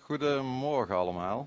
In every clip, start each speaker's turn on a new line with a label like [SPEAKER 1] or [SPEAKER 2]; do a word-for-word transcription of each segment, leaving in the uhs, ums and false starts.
[SPEAKER 1] Goedemorgen allemaal.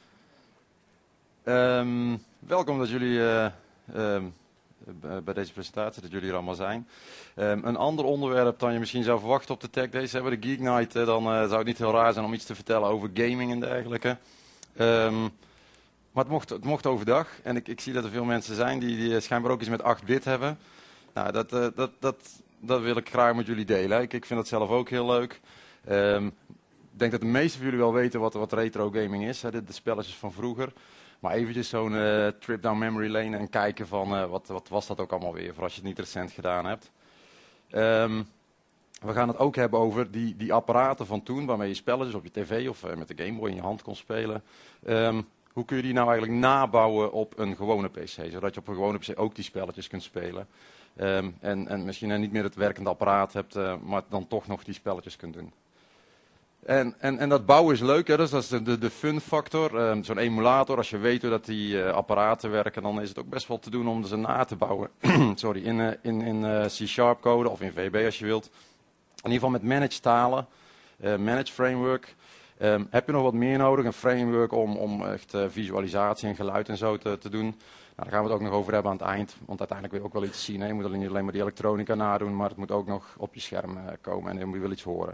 [SPEAKER 1] Um, welkom dat jullie uh, um, bij deze presentatie, dat jullie er allemaal zijn. Um, een ander onderwerp dan je misschien zou verwachten op de Tech Days hebben, de Geek Night, uh, dan uh, zou het niet heel raar zijn om iets te vertellen over gaming en dergelijke. Um, maar het mocht, het mocht overdag en ik, ik zie dat er veel mensen zijn die, die schijnbaar ook iets met acht bit hebben. Nou, dat, uh, dat, dat, dat wil ik graag met jullie delen. Ik, ik vind dat zelf ook heel leuk. Um, Ik denk dat de meesten van jullie wel weten wat, wat retro gaming is, hè, de, de spelletjes van vroeger. Maar eventjes zo'n uh, trip down memory lane en kijken van uh, wat, wat was dat ook allemaal weer, voor als je het niet recent gedaan hebt. Um, we gaan het ook hebben over die, die apparaten van toen, waarmee je spelletjes op je tv of uh, met de Game Boy in je hand kon spelen. Um, hoe kun je die nou eigenlijk nabouwen op een gewone P C, zodat je op een gewone P C ook die spelletjes kunt spelen. Um, en, en misschien uh, niet meer het werkende apparaat hebt, uh, maar dan toch nog die spelletjes kunt doen. En, en, en dat bouwen is leuk, hè? Dus dat is de, de, de fun factor. Um, Zo'n emulator, als je weet hoe dat die uh, apparaten werken, dan is het ook best wel te doen om ze na te bouwen. Sorry, in, uh, in, in uh, C-sharp code of in V B als je wilt. In ieder geval met managed talen, uh, managed framework. Um, heb je nog wat meer nodig, een framework om, om echt uh, visualisatie en geluid en zo te, te doen. Nou, daar gaan we het ook nog over hebben aan het eind, want uiteindelijk wil je ook wel iets zien. Hè? Je moet niet alleen maar die elektronica nadoen, maar het moet ook nog op je scherm uh, komen en dan moet je wel iets horen.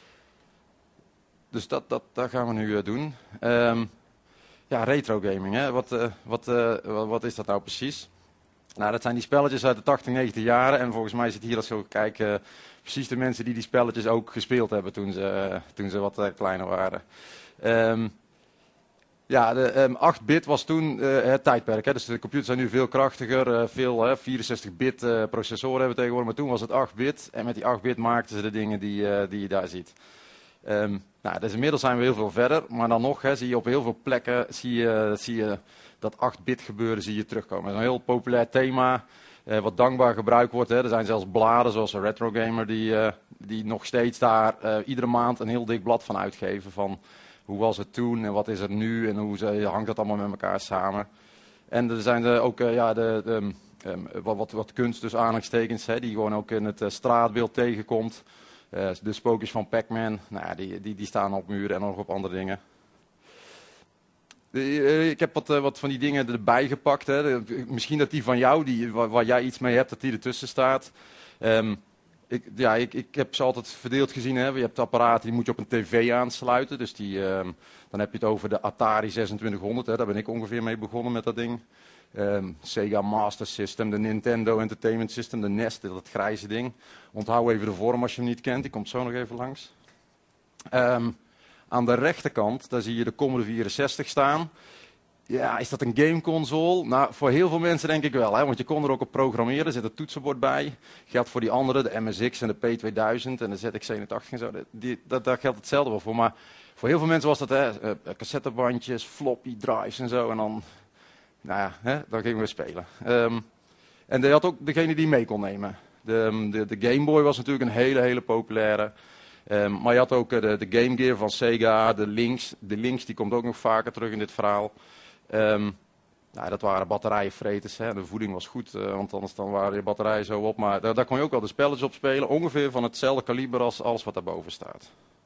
[SPEAKER 1] Dus dat, dat, dat gaan we nu uh, doen. Um, ja, retro gaming, hè? Wat, uh, wat, uh, wat, wat is dat nou precies? Nou, dat zijn die spelletjes uit de tachtig, negentig jaren. En volgens mij zit hier als we kijken uh, precies de mensen die die spelletjes ook gespeeld hebben toen ze, uh, toen ze wat uh, kleiner waren. Um, ja, de um, acht bit was toen uh, het tijdperk. Hè? Dus de computers zijn nu veel krachtiger. Uh, veel uh, vierenzestig bit uh, processoren hebben we tegenwoordig. Maar toen was het acht bit. En met die acht bit maakten ze de dingen die, uh, die je daar ziet. Um, nou, dus inmiddels zijn we heel veel verder, maar dan nog hè, zie je op heel veel plekken zie je, zie je dat acht bit gebeuren zie je terugkomen. Dat is een heel populair thema, uh, wat dankbaar gebruikt wordt. Hè. Er zijn zelfs bladen zoals Retro Gamer die, uh, die nog steeds daar uh, iedere maand een heel dik blad van uitgeven. Van hoe was het toen en wat is er nu en hoe ze, hangt dat allemaal met elkaar samen. En er zijn er ook uh, ja, de, de, um, wat, wat, wat kunst, dus aanhalingstekens, hè, die gewoon ook in het uh, straatbeeld tegenkomt. Uh, de spookjes van Pac-Man, nou, die, die, die staan op muren en nog op andere dingen. De, uh, ik heb wat, uh, wat van die dingen erbij gepakt. Hè. De, misschien dat die van jou, die, waar, waar jij iets mee hebt, dat die ertussen staat. Um, ik, ja, ik, ik heb ze altijd verdeeld gezien. Hè. Je hebt apparaten, die moet je op een tv aansluiten. Dus die, um, dan heb je het over de Atari zesentwintighonderd. Hè. Daar ben ik ongeveer mee begonnen met dat ding. Um, Sega Master System, de Nintendo Entertainment System, de N E S, dat grijze ding. Onthoud even de vorm als je hem niet kent, die komt zo nog even langs. Um, aan de rechterkant, daar zie je de Commodore vierenzestig staan. Ja, is dat een gameconsole? Nou, voor heel veel mensen denk ik wel, hè, want je kon er ook op programmeren, er zit een toetsenbord bij. Geldt voor die andere, de M S X en de P tweeduizend en de Z X eenentachtig en zo. Die, dat, daar geldt hetzelfde wel voor, maar voor heel veel mensen was dat hè, uh, cassettebandjes, floppy drives en zo en dan... Nou ja, hè, dan gingen we spelen. Um, en je had ook degene die mee kon nemen. De, de, de Game Boy was natuurlijk een hele, hele populaire. Um, maar je had ook de, de Game Gear van Sega, de Lynx. De Lynx die komt ook nog vaker terug in dit verhaal. Um, nou, dat waren batterijvreters. Hè. De voeding was goed, uh, want anders dan waren je batterijen zo op. Maar daar, daar kon je ook wel de spelletjes op spelen. Ongeveer van hetzelfde kaliber als alles wat daarboven staat.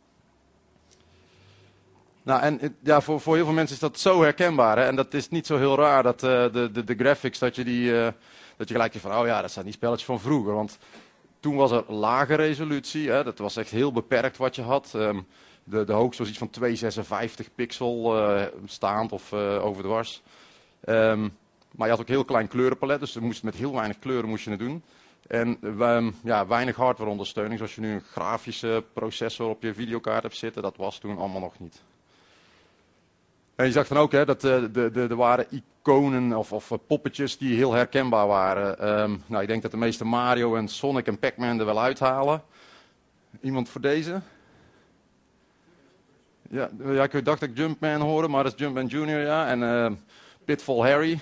[SPEAKER 1] Nou, en ja, voor, voor heel veel mensen is dat zo herkenbaar. Hè? En dat is niet zo heel raar, dat uh, de, de, de graphics, dat je, die, uh, dat je gelijk je van, oh ja, dat zijn die spelletjes van vroeger. Want toen was er lage resolutie, hè? Dat was echt heel beperkt wat je had. Um, de, de hoogste was iets van tweehonderdzesenvijftig pixel uh, staand of uh, overdwars. Um, maar je had ook heel klein kleurenpalet, dus je moest met heel weinig kleuren moest je het doen. En um, ja, weinig hardwareondersteuning, zoals je nu een grafische processor op je videokaart hebt zitten, dat was toen allemaal nog niet. En je zag dan ook hè, dat er de, de, de waren iconen of, of poppetjes die heel herkenbaar waren. Um, nou, ik denk dat de meeste Mario en Sonic en Pac-Man er wel uithalen. Iemand voor deze? Ja, ja, ik dacht dat ik Jumpman hoorde, maar dat is Jumpman junior, ja. En uh, Pitfall Harry.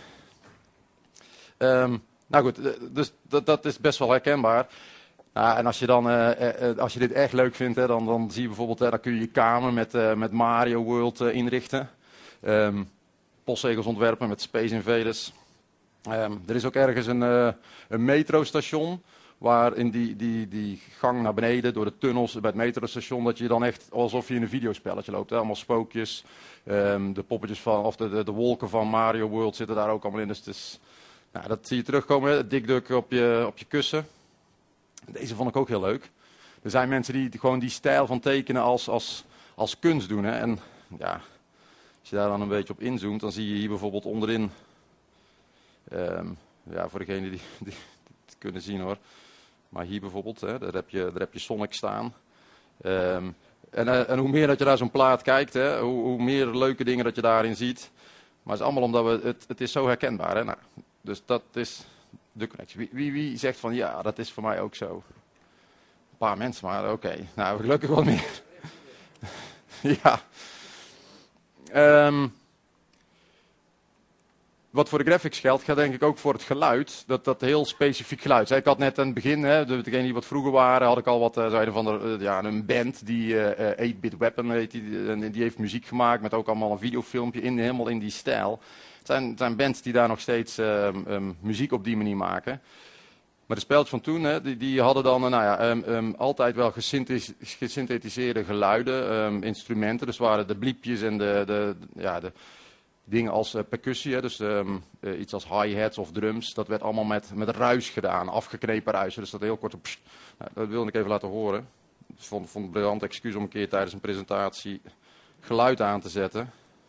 [SPEAKER 1] Um, nou goed, dus dat, dat is best wel herkenbaar. Nou, en als je, dan, uh, uh, als je dit echt leuk vindt, hè, dan, dan zie je bijvoorbeeld, uh, dan kun je je kamer met, uh, met Mario World uh, inrichten. Um, postzegels ontwerpen met Space Invaders. Um, er is ook ergens een, uh, een metrostation waar in die, die, die gang naar beneden, door de tunnels bij het metrostation, dat je dan echt alsof je in een videospelletje loopt. Hè? Allemaal spookjes, um, de poppetjes van, of de, de, de wolken van Mario World zitten daar ook allemaal in. Dus het is, nou, dat zie je terugkomen, het dikduk op je, op je kussen. Deze vond ik ook heel leuk. Er zijn mensen die, die gewoon die stijl van tekenen als, als, als kunst doen. Hè? En ja, als je daar dan een beetje op inzoomt, dan zie je hier bijvoorbeeld onderin, um, ja, voor degenen die, die het kunnen zien hoor. Maar hier bijvoorbeeld, hè, daar, heb je, daar heb je Sonic staan. Um, en, en hoe meer dat je naar zo'n plaat kijkt, hè, hoe, hoe meer leuke dingen dat je daarin ziet. Maar het is allemaal omdat we, het, het is zo herkenbaar. Hè? Nou, dus dat is de connectie. Wie, wie, wie zegt van ja, dat is voor mij ook zo? Een paar mensen, maar oké. Okay. Nou, gelukkig wat meer. Ja. Um, Wat voor de graphics geldt, gaat denk ik ook voor het geluid. Dat dat heel specifiek geluid is. Ik had net aan het begin, hè, degenen die wat vroeger waren, had ik al wat, uh, zo een, van de, uh, ja, een band, die uh, eight bit Weapon heet, die, en die heeft muziek gemaakt met ook allemaal een videofilmpje, in, helemaal in die stijl. Het zijn, het zijn bands die daar nog steeds uh, um, muziek op die manier maken. Maar de spelletjes van toen, hè, die, die hadden dan uh, nou ja, um, um, altijd wel gesynthetis- gesynthetiseerde geluiden, um, instrumenten. Dus waren de bliepjes en de... de, de ja, de dingen als uh, percussie, hè, dus um, uh, iets als hi-hats of drums, dat werd allemaal met, met ruis gedaan, afgeknepen ruis. Dus dat heel kort, pssst, nou, dat wilde ik even laten horen. Ik vond, vond het een briljant excuus om een keer tijdens een presentatie geluid aan te zetten.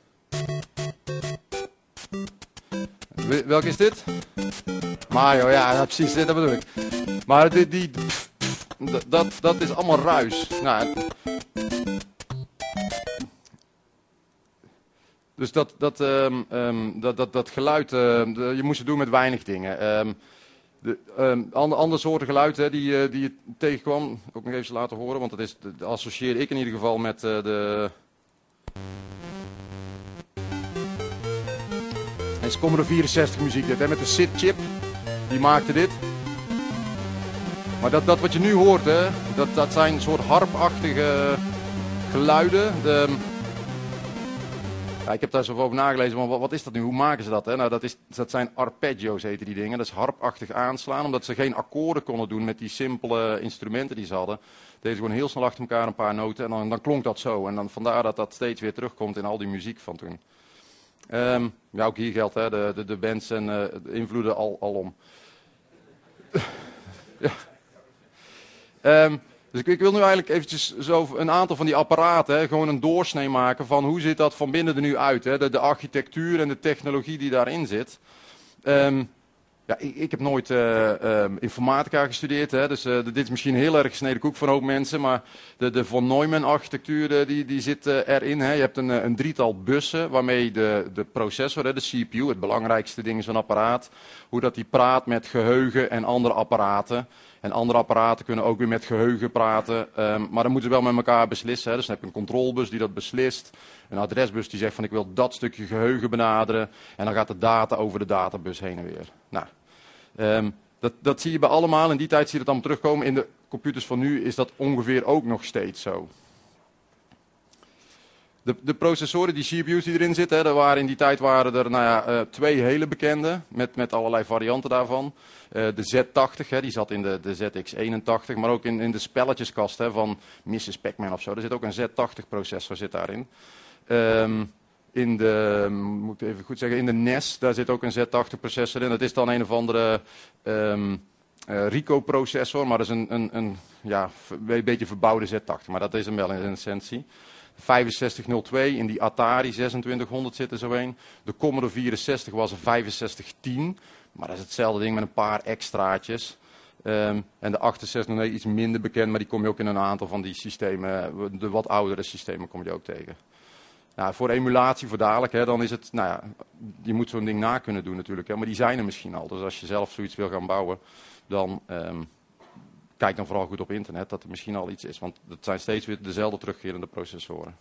[SPEAKER 1] Welke is dit? Mario, ja, ja precies, dat bedoel ik. Maar die, die, pff, pff, dat, dat is allemaal ruis. Nou, Dus dat, dat, um, um, dat, dat, dat geluid, uh, de, je moest het doen met weinig dingen. Um, de, um, andere, andere soorten geluid hè, die, uh, die je tegenkwam, ook nog even laten horen, want dat, is, dat associeer ik in ieder geval met uh, de... Het is Commodore vierenzestig muziek dit, hè, met de S I D-chip, die maakte dit. Maar dat, dat wat je nu hoort, hè, dat, dat zijn een soort harpachtige geluiden. De, Ja, ik heb daar zo over nagelezen, maar wat, wat is dat nu? Hoe maken ze dat? Hè? Nou, dat, is, dat zijn arpeggios, heten die dingen. Dat is harpachtig aanslaan, omdat ze geen akkoorden konden doen met die simpele instrumenten die ze hadden. Deden ze gewoon heel snel achter elkaar een paar noten en dan, dan klonk dat zo. En dan vandaar dat dat steeds weer terugkomt in al die muziek van toen. Um, ja, ook hier geldt, hè, de, de, de bands en uh, de invloeden al, alom. Ja. Um, Dus ik, ik wil nu eigenlijk eventjes zo een aantal van die apparaten, hè, gewoon een doorsnee maken van hoe ziet dat van binnen er nu uit. Hè? De, de architectuur en de technologie die daarin zit. Um, ja, ik, ik heb nooit uh, um, informatica gestudeerd, hè? Dus uh, dit is misschien heel erg gesneden koek van een hoop mensen, maar de, de von Neumann architectuur die, die zit uh, erin. Hè? Je hebt een, een drietal bussen waarmee de, de processor, hè, de C P U, het belangrijkste ding is een apparaat, hoe dat die praat met geheugen en andere apparaten. En andere apparaten kunnen ook weer met geheugen praten, um, maar dan moeten ze wel met elkaar beslissen. Hè? Dus dan heb je een controlebus die dat beslist, een adresbus die zegt van ik wil dat stukje geheugen benaderen. En dan gaat de data over de databus heen en weer. Nou, um, dat, dat zie je bij allemaal, in die tijd zie je dat allemaal terugkomen. In de computers van nu is dat ongeveer ook nog steeds zo. De, de processoren, die C P U's die erin zitten, hè, er waren in die tijd waren er nou ja, uh, twee hele bekende, met, met allerlei varianten daarvan. Uh, de Z tachtig, hè, die zat in de, de Z X eenentachtig, maar ook in, in de spelletjeskast hè, van missus Pac-Man of zo. Er zit ook een Z tachtig processor zit daarin. Um, in de, moet ik even goed zeggen, in de N E S, daar zit ook een Z tachtig processor in. Dat is dan een of andere um, uh, Rico processor, maar dat is een, een, een, ja, een beetje verbouwde Z tachtig, maar dat is hem wel in essentie. vijfenzestig nul twee, in die Atari zesentwintighonderd zit er zo een. De Commodore vierenzestig was een vijfenzestig tien, maar dat is hetzelfde ding met een paar extraatjes. Um, en de achtenzestig nul negen iets minder bekend, maar die kom je ook in een aantal van die systemen, de wat oudere systemen kom je ook tegen. Nou, voor emulatie, voor dadelijk, hè, dan is het, nou ja, je moet zo'n ding na kunnen doen natuurlijk, hè, maar die zijn er misschien al. Dus als je zelf zoiets wil gaan bouwen, dan um, kijk dan vooral goed op internet dat er misschien al iets is, want het zijn steeds weer dezelfde terugkerende processoren.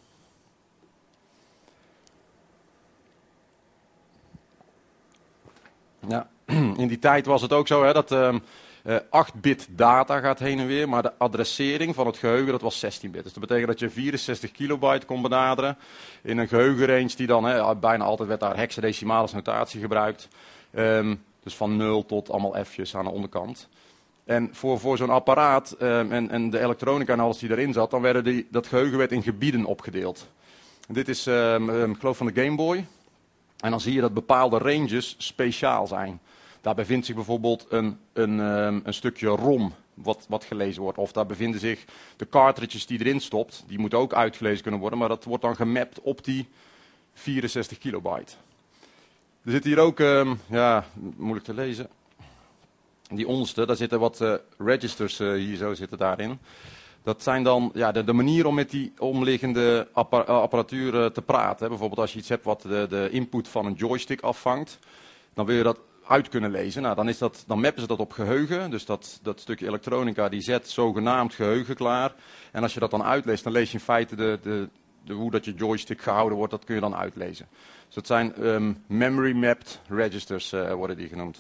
[SPEAKER 1] Ja, in die tijd was het ook zo hè, dat um, uh, acht bit data gaat heen en weer, maar de adressering van het geheugen dat was zestien bit. Dus dat betekent dat je vierenzestig kilobyte kon benaderen in een geheugenrange die dan, hè, bijna altijd werd daar hexadecimaal als notatie gebruikt. Um, dus van nul tot allemaal F'jes aan de onderkant. En voor, voor zo'n apparaat um, en, en de elektronica en alles die erin zat, dan werden die, dat geheugen werd in gebieden opgedeeld. En dit is, um, um, ik geloof van de Game Boy. En dan zie je dat bepaalde ranges speciaal zijn. Daar bevindt zich bijvoorbeeld een, een, um, een stukje ROM wat, wat gelezen wordt. Of daar bevinden zich de cartridges die erin stopt. Die moeten ook uitgelezen kunnen worden, maar dat wordt dan gemapt op die vierenzestig kilobyte. Er zit hier ook, um, ja, moeilijk te lezen. Die onderste, daar zitten wat uh, registers uh, hier zo zitten daarin. Dat zijn dan ja, de, de manier om met die omliggende appa apparatuur uh, te praten. Hè. Bijvoorbeeld als je iets hebt wat de, de input van een joystick afvangt, dan wil je dat uit kunnen lezen. Nou, dan, is dat, dan mappen ze dat op geheugen. Dus dat, dat stukje elektronica die zet zogenaamd geheugen klaar. En als je dat dan uitleest, dan lees je in feite de, de, de, hoe dat je joystick gehouden wordt, dat kun je dan uitlezen. Dus dat zijn um, memory mapped registers uh, worden die genoemd.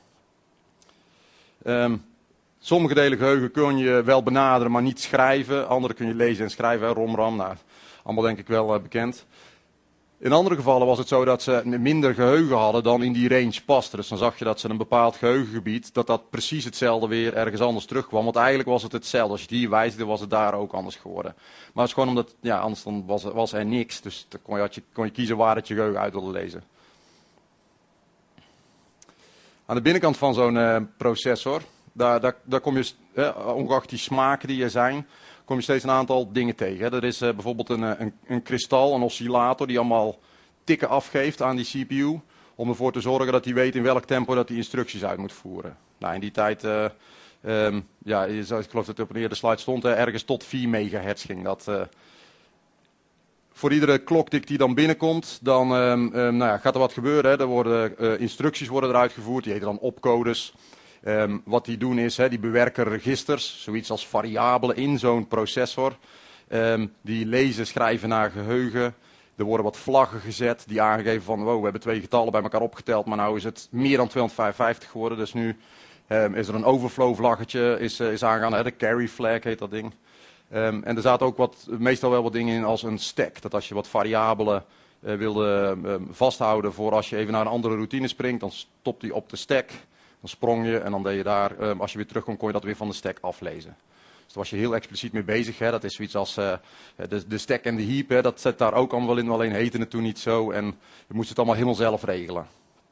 [SPEAKER 1] Um, sommige delen geheugen kun je wel benaderen, maar niet schrijven. Andere kun je lezen en schrijven, hè, ROM-RAM. Nou, allemaal denk ik wel uh, bekend. In andere gevallen was het zo dat ze minder geheugen hadden dan in die range paste. Dus dan zag je dat ze een bepaald geheugengebied, dat dat precies hetzelfde weer ergens anders terugkwam. Want eigenlijk was het hetzelfde. Als je die wijzigde, was het daar ook anders geworden. Maar het is gewoon omdat, ja, anders dan was, was er niks. Dus dan kon je, had je, kon je kiezen waar het je geheugen uit wilde lezen. Aan de binnenkant van zo'n uh, processor, daar, daar, daar kom je, eh, ongeacht die smaken die er zijn, kom je steeds een aantal dingen tegen. Hè. Er is uh, bijvoorbeeld een, een, een kristal, een oscillator, die allemaal tikken afgeeft aan die C P U, om ervoor te zorgen dat hij weet in welk tempo dat hij instructies uit moet voeren. Nou, in die tijd, uh, um, ja, ik geloof dat het op een eerdere slide stond, uh, ergens tot vier megahertz ging dat. Uh, Voor iedere kloktik die dan binnenkomt, dan um, um, nou ja, gaat er wat gebeuren. Hè. Er worden uh, instructies worden eruit gevoerd, die heten dan opcodes. Um, wat die doen is, hè, die bewerken registers, zoiets als variabelen in zo'n processor. Um, die lezen, schrijven naar geheugen. Er worden wat vlaggen gezet die aangeven van, wow, we hebben twee getallen bij elkaar opgeteld, maar nou is het meer dan tweehonderdvijfenvijftig geworden. Dus nu um, is er een overflow vlaggetje, is, uh, is aangegaan, hè, de carry flag heet dat ding. Um, en er zaten ook wat, meestal wel wat dingen in als een stack. Dat als je wat variabelen uh, wilde um, vasthouden voor als je even naar een andere routine springt, dan stopt die op de stack. Dan sprong je en dan deed je daar, um, als je weer terugkomt, kon je dat weer van de stack aflezen. Dus daar was je heel expliciet mee bezig. Hè. Dat is zoiets als uh, de, de stack en de heap, hè. Dat zit daar ook allemaal in. Alleen heette het toen niet zo en je moest het allemaal helemaal zelf regelen.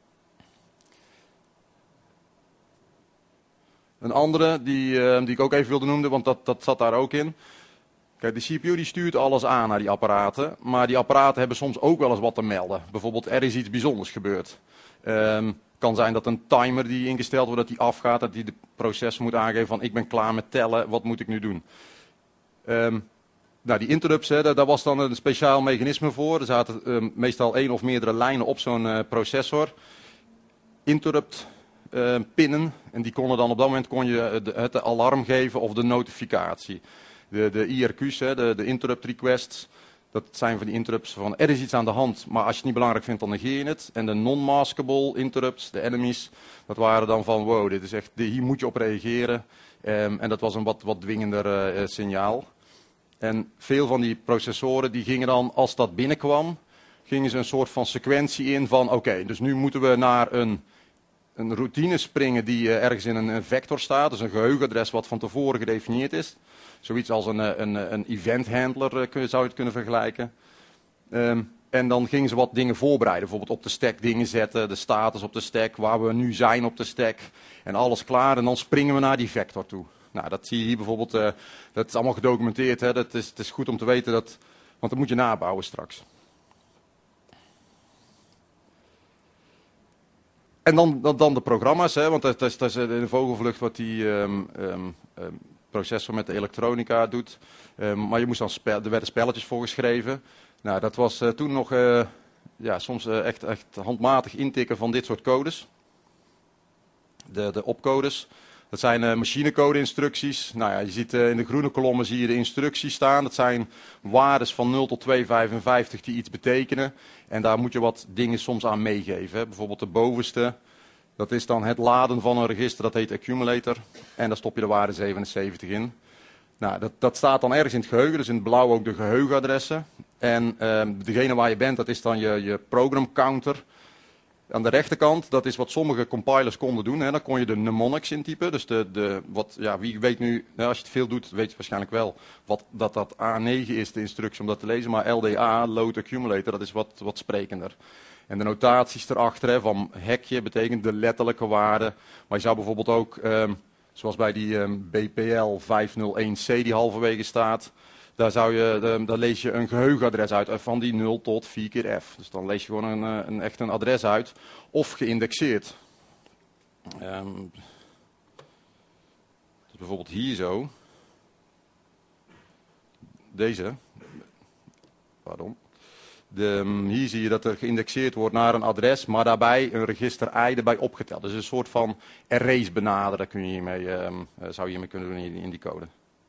[SPEAKER 1] Een andere die, uh, die ik ook even wilde noemen, want dat, dat zat daar ook in. Kijk, de C P U die stuurt alles aan naar die apparaten, maar die apparaten hebben soms ook wel eens wat te melden. Bijvoorbeeld, er is iets bijzonders gebeurd. Het um, kan zijn dat een timer die ingesteld wordt, dat die afgaat, dat die de proces moet aangeven van ik ben klaar met tellen, wat moet ik nu doen? Um, nou, die interrupts, hè, daar, daar was dan een speciaal mechanisme voor. Er zaten um, meestal één of meerdere lijnen op zo'n uh, processor. Interrupt uh, pinnen, en die konden dan op dat moment kon je de, het alarm geven of de notificatie. De, de I R Q's, hè, de, de interrupt requests, dat zijn van die interrupts van er is iets aan de hand, maar als je het niet belangrijk vindt, dan negeer je het. En de non-maskable interrupts, de enemies, dat waren dan van wow, dit is echt, hier moet je op reageren. Um, en dat was een wat, wat dwingender uh, signaal. En veel van die processoren, die gingen dan, als dat binnenkwam, gingen ze een soort van sequentie in van oké, okay, dus nu moeten we naar een, een routine springen die uh, ergens in een, een vector staat, dus een geheugenadres wat van tevoren gedefinieerd is. Zoiets als een, een, een event handler zou je het kunnen vergelijken. Um, en dan gingen ze wat dingen voorbereiden. Bijvoorbeeld op de stack dingen zetten, de status op de stack, waar we nu zijn op de stack. En alles klaar en dan springen we naar die vector toe. Nou, dat zie je hier bijvoorbeeld, uh, dat is allemaal gedocumenteerd. Hè. Dat is, het is goed om te weten, dat, want dat moet je nabouwen straks. En dan, dan, dan de programma's, hè, want dat is, dat is in de vogelvlucht wat die um, um, um, processor met de elektronica doet. Um, maar je moest dan spel, er werden spelletjes voor geschreven. Nou, dat was uh, toen nog uh, ja, soms uh, echt, echt handmatig intikken van dit soort codes. De, de opcodes. Dat zijn uh, machinecode-instructies. Nou ja, je ziet uh, in de groene kolommen zie je de instructies staan. Dat zijn waardes van nul tot tweehonderdvijfenvijftig die iets betekenen. En daar moet je wat dingen soms aan meegeven. Hè. Bijvoorbeeld de bovenste. Dat is dan het laden van een register, dat heet accumulator. En daar stop je de waarde zevenenzeventig in. Nou, dat, dat staat dan ergens in het geheugen, dus in het blauw ook de geheugenadressen. En uh, degene waar je bent, dat is dan je, je program counter. Aan de rechterkant, dat is wat sommige compilers konden doen. Hè. Dan kon je de mnemonics intypen. Dus de, de, wat, ja, wie weet nu, nou, als je het veel doet, weet je waarschijnlijk wel wat, dat dat A negen is, de instructie om dat te lezen. Maar L D A, Load Accumulator, dat is wat, wat sprekender. En de notaties erachter, hè, van hekje betekent de letterlijke waarde. Maar je zou bijvoorbeeld ook, um, zoals bij die um, B P L vijfhonderdéén C die halverwege staat. Daar, zou je, de, daar lees je een geheugenadres uit van die nul tot vier keer F. Dus dan lees je gewoon een, een, echt een adres uit. Of geïndexeerd. Um, dus bijvoorbeeld hier zo. Deze. Pardon. De, hier zie je dat er geïndexeerd wordt naar een adres, maar daarbij een register I erbij opgeteld. Dus een soort van arrays benaderen kun je hiermee, um, zou je hiermee kunnen doen in, in die code.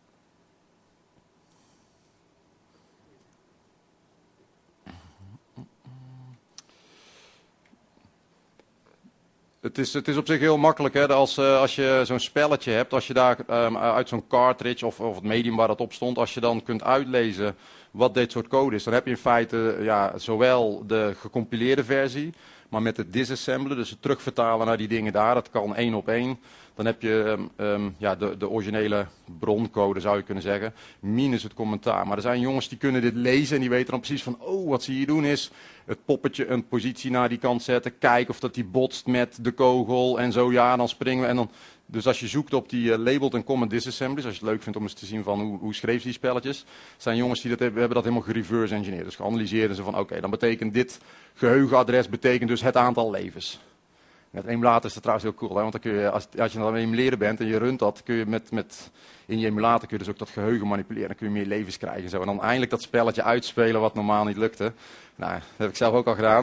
[SPEAKER 1] Het is, het is op zich heel makkelijk, hè, als, uh, als je zo'n spelletje hebt, als je daar um, uit zo'n cartridge of, of het medium waar dat op stond, als je dan kunt uitlezen wat dit soort code is, dan heb je in feite ja, zowel de gecompileerde versie, maar met het disassemblen, dus het terugvertalen naar die dingen daar, dat kan één op één. Dan heb je um, um, ja, de, de originele broncode, zou je kunnen zeggen, minus het commentaar. Maar er zijn jongens die kunnen dit lezen en die weten dan precies van, oh, wat ze hier doen is het poppetje een positie naar die kant zetten, kijken of dat die botst met de kogel en zo, ja, dan springen we. En dan, dus als je zoekt op die uh, labeled en common disassemblies, als je het leuk vindt om eens te zien van hoe, hoe schreef die spelletjes, zijn jongens die dat hebben, hebben dat helemaal gereverse engineerd. Dus geanalyseerd en ze van, oké, okay, dan betekent dit geheugenadres betekent dus het aantal levens. Met een emulator is dat trouwens heel cool, hè? Want dan kun je, als, als je dan aan het emuleren bent en je runt dat, kun je met, met, in je emulator kun je dus ook dat geheugen manipuleren. Dan kun je meer levens krijgen en zo. En dan eindelijk dat spelletje uitspelen wat normaal niet lukte. Nou, dat heb ik zelf ook al gedaan.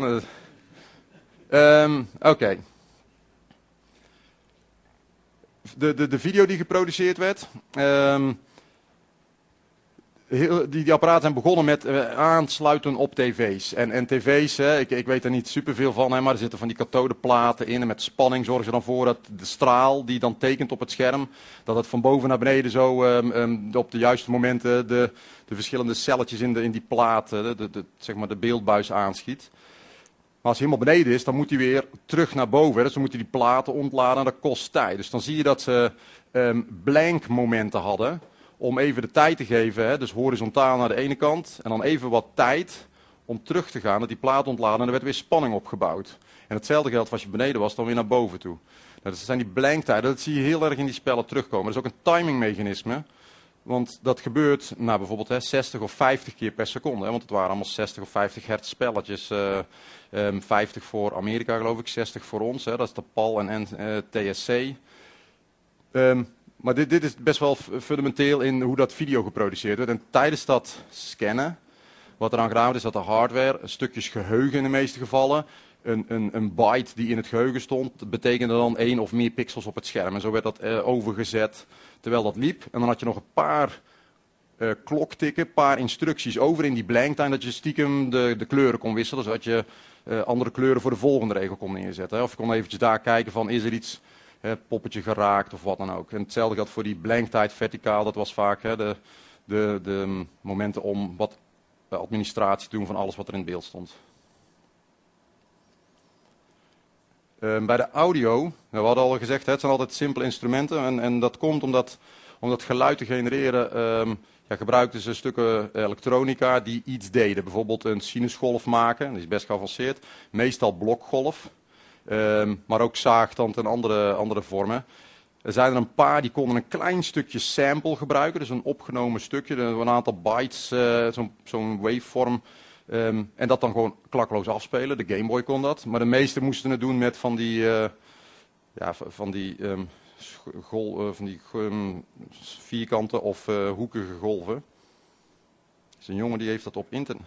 [SPEAKER 1] Um, Oké. Okay. De, de, de video die geproduceerd werd. Um, Heel, die, die apparaten zijn begonnen met uh, aansluiten op tv's. En, en tv's, hè, ik, ik weet er niet superveel van, hè, maar er zitten van die kathodeplaten in. En met spanning zorgen ze dan voor dat de straal die dan tekent op het scherm, dat het van boven naar beneden zo um, um, op de juiste momenten de, de verschillende celletjes in, de, in die platen, de, de, de, zeg maar de beeldbuis aanschiet. Maar als hij helemaal beneden is, dan moet hij weer terug naar boven. Hè, dus dan moet hij die platen ontladen en dat kost tijd. Dus dan zie je dat ze um, blank momenten hadden. Om even de tijd te geven, hè, dus horizontaal naar de ene kant. En dan even wat tijd om terug te gaan, dat die plaat ontladen. En er werd weer spanning opgebouwd. En hetzelfde geldt als je beneden was, dan weer naar boven toe. Nou, dus dat zijn die blanktijden, dat zie je heel erg in die spellen terugkomen. Dat is ook een timingmechanisme. Want dat gebeurt nou, bijvoorbeeld hè, zestig of vijftig keer per seconde. Hè, want het waren allemaal zestig of vijftig hertz spelletjes. Uh, um, vijftig voor Amerika geloof ik, zestig voor ons. Hè, dat is de P A L en uh, T S C. Um, Maar dit, dit is best wel fundamenteel in hoe dat video geproduceerd wordt. En tijdens dat scannen, wat er aan gedaan wordt, is dat de hardware, stukjes geheugen in de meeste gevallen, een, een, een byte die in het geheugen stond, dat betekende dan één of meer pixels op het scherm. En zo werd dat uh, overgezet terwijl dat liep. En dan had je nog een paar uh, kloktikken, een paar instructies over in die blank time, dat je stiekem de, de kleuren kon wisselen. Zodat je uh, andere kleuren voor de volgende regel kon neerzetten. Hè. Of je kon eventjes daar kijken van, is er iets... Het poppetje geraakt of wat dan ook. En hetzelfde geldt voor die blanktijd verticaal. Dat was vaak hè, de, de, de momenten om wat administratie te doen van alles wat er in het beeld stond. Uh, bij de audio, nou, we hadden al gezegd, hè, het zijn altijd simpele instrumenten. En, en dat komt omdat, om dat geluid te genereren, um, ja, gebruikten ze stukken elektronica die iets deden. Bijvoorbeeld een sinusgolf maken, dat is best geavanceerd. Meestal blokgolf. Um, maar ook zaagtand en andere, andere vormen. Er zijn er een paar die konden een klein stukje sample gebruiken, dus een opgenomen stukje, een aantal bytes, uh, zo'n zo'n waveform. Um, en dat dan gewoon klakkeloos afspelen. De Game Boy kon dat. Maar de meesten moesten het doen met van die, uh, ja, van die, um, gol, uh, van die um, vierkante of uh, hoekige golven. Er is een jongen die heeft dat op internet.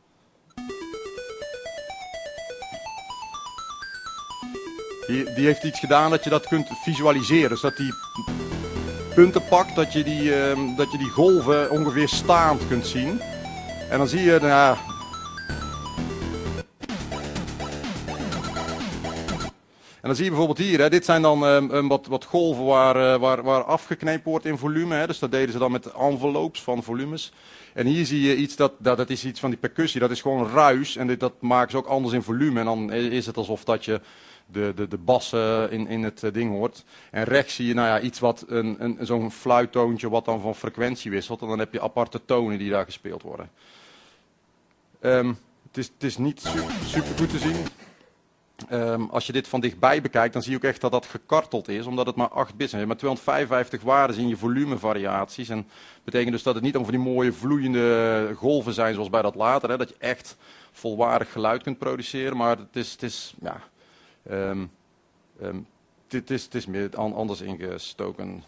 [SPEAKER 1] Die, die heeft iets gedaan dat je dat kunt visualiseren. Dus dat die punten pakt, dat je die, uh, dat je die golven ongeveer staand kunt zien. En dan zie je... Nou, En dan zie je bijvoorbeeld hier, hè, dit zijn dan um, um, wat, wat golven waar, uh, waar, waar afgeknepen wordt in volume. Hè, dus dat deden ze dan met envelopes van volumes. En hier zie je iets, dat, dat, dat is iets van die percussie, dat is gewoon ruis. En dit, dat maken ze ook anders in volume. En dan is het alsof dat je de, de, de bassen in, in het ding hoort. En rechts zie je nou ja, iets wat, een, een, zo'n fluittoontje wat dan van frequentie wisselt. En dan heb je aparte tonen die daar gespeeld worden. Um, het, is, het is niet super, super goed te zien. Um, als je dit van dichtbij bekijkt, dan zie je ook echt dat dat gekarteld is, omdat het maar acht bits is. Je hebt maar tweehonderdvijfenvijftig waarden in je volumevariaties. En dat betekent dus dat het niet om van die mooie vloeiende golven zijn zoals bij dat later, hè, dat je echt volwaardig geluid kunt produceren. Maar het is, het is, ja, um, um, het is, het is meer anders ingestoken.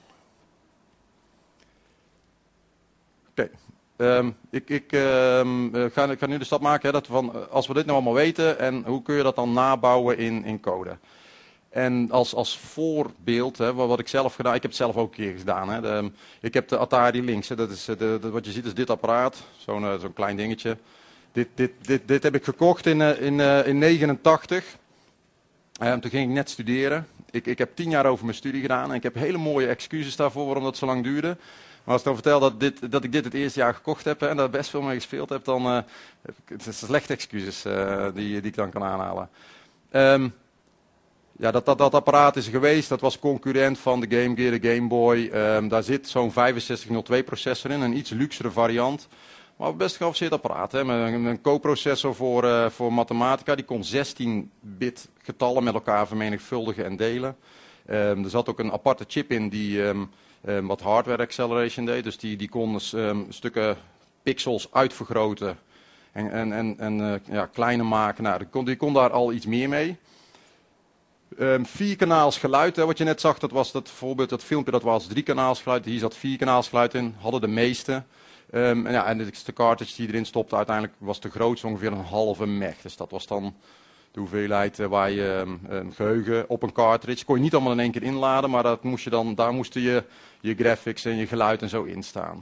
[SPEAKER 1] Oké. Okay. Um, ik ik um, ga, ik ga nu de stap maken, hè, dat we van, als we dit nou allemaal weten, en hoe kun je dat dan nabouwen in, in code. En als, als voorbeeld, hè, wat, wat ik zelf gedaan, ik heb het zelf ook een keer gedaan. Hè, de, ik heb de Atari Lynx, hè, dat is de, de, wat je ziet is dit apparaat, zo'n uh, zo'n klein dingetje. Dit, dit, dit, dit heb ik gekocht in negentien in, uh, in negenentachtig. Um, toen ging ik net studeren. Ik, ik heb tien jaar over mijn studie gedaan en ik heb hele mooie excuses daarvoor waarom dat zo lang duurde. Maar als ik dan vertel dat, dit, dat ik dit het eerste jaar gekocht heb, hè, en daar best veel mee gespeeld heb, dan uh, het is slechte excuses uh, die, die ik dan kan aanhalen. Um, ja, dat, dat, dat apparaat is geweest, dat was concurrent van de Game Gear, de Game Boy. Um, daar zit zo'n vijfenzestig nul twee processor in, een iets luxere variant. Maar best geavanceerd apparaat, hè, met een, een co-processor voor, uh, voor mathematica. Die kon zestien bit getallen met elkaar vermenigvuldigen en delen. Um, er zat ook een aparte chip in die um, um, wat hardware acceleration deed. Dus die, die kon um, stukken pixels uitvergroten en, en, en, en uh, ja, kleiner maken. Nou, die, kon, die kon daar al iets meer mee. Um, vier kanaals geluid, hè, wat je net zag, dat was dat, bijvoorbeeld dat filmpje, dat was drie kanaals geluid. Hier zat vier kanaals geluid in, hadden de meeste. Um, en, ja, en de, de cartridge die erin stopte, uiteindelijk was de grootste ongeveer een halve meg. Dus dat was dan de hoeveelheid uh, waar je um, um, geheugen op een cartridge. Kon je niet allemaal in één keer inladen, maar dat moest je dan, daar moesten je, je graphics en je geluid en zo in staan.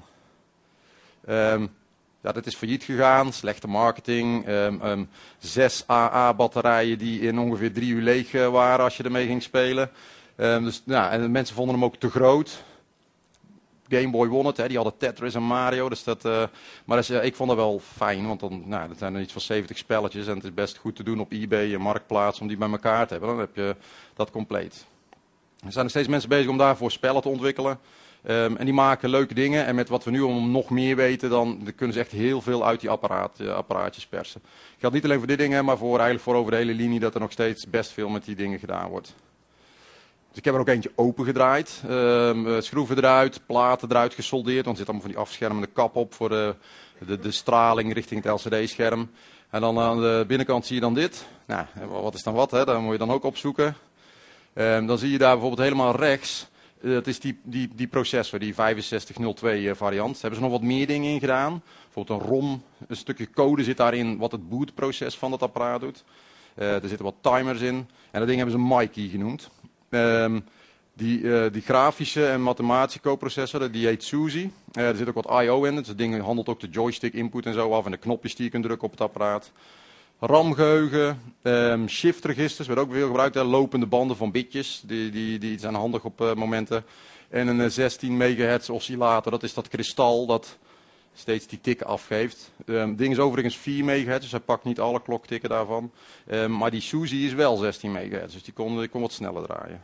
[SPEAKER 1] Um, ja, dat is failliet gegaan, slechte marketing. Um, um, zes A A-batterijen die in ongeveer drie uur leeg uh, waren als je ermee ging spelen. Um, dus, ja, en de mensen vonden hem ook te groot. Game Boy won het, hè. Die hadden Tetris en Mario. Dus dat, uh, maar dat is, uh, ik vond dat wel fijn, want dan, nou, dat zijn er iets van zeventig spelletjes. En het is best goed te doen op eBay en Marktplaats om die bij elkaar te hebben. Dan heb je dat compleet. Er zijn nog steeds mensen bezig om daarvoor spellen te ontwikkelen. Um, en die maken leuke dingen. En met wat we nu om nog meer weten, dan, dan kunnen ze echt heel veel uit die apparaat, uh, apparaatjes persen. Geldt niet alleen voor dit ding, maar voor, eigenlijk voor over de hele linie dat er nog steeds best veel met die dingen gedaan wordt. Dus ik heb er ook eentje open gedraaid, uh, schroeven eruit, platen eruit gesoldeerd. Dan zit allemaal van die afschermende kap op voor de, de, de straling richting het L C D-scherm. En dan aan de binnenkant zie je dan dit. Nou, wat is dan wat, hè? Dat moet je dan ook opzoeken. Uh, dan zie je daar bijvoorbeeld helemaal rechts, uh, dat is die, die, die processor, die vijfenzestig nul twee variant. Daar hebben ze nog wat meer dingen in gedaan. Bijvoorbeeld een ROM, een stukje code zit daarin wat het bootproces van dat apparaat doet. Uh, er zitten wat timers in. En dat ding hebben ze Mikey genoemd. Um, die, uh, die grafische en mathematische coprocessor, die heet Suzy. Uh, er zit ook wat I O in. Dus dat ding handelt ook de joystick input en zo af en de knopjes die je kunt drukken op het apparaat. RAM-geheugen, um, shift-registers, werd ook veel gebruikt. Hè. Lopende banden van bitjes, die, die, die zijn handig op uh, momenten. En een uh, zestien megahertz oscillator, dat is dat kristal dat steeds die tikken afgeeft. Um, het ding is overigens vier megahertz, dus hij pakt niet alle kloktikken daarvan. Um, maar die Suzy is wel zestien megahertz, dus die kon, die kon wat sneller draaien.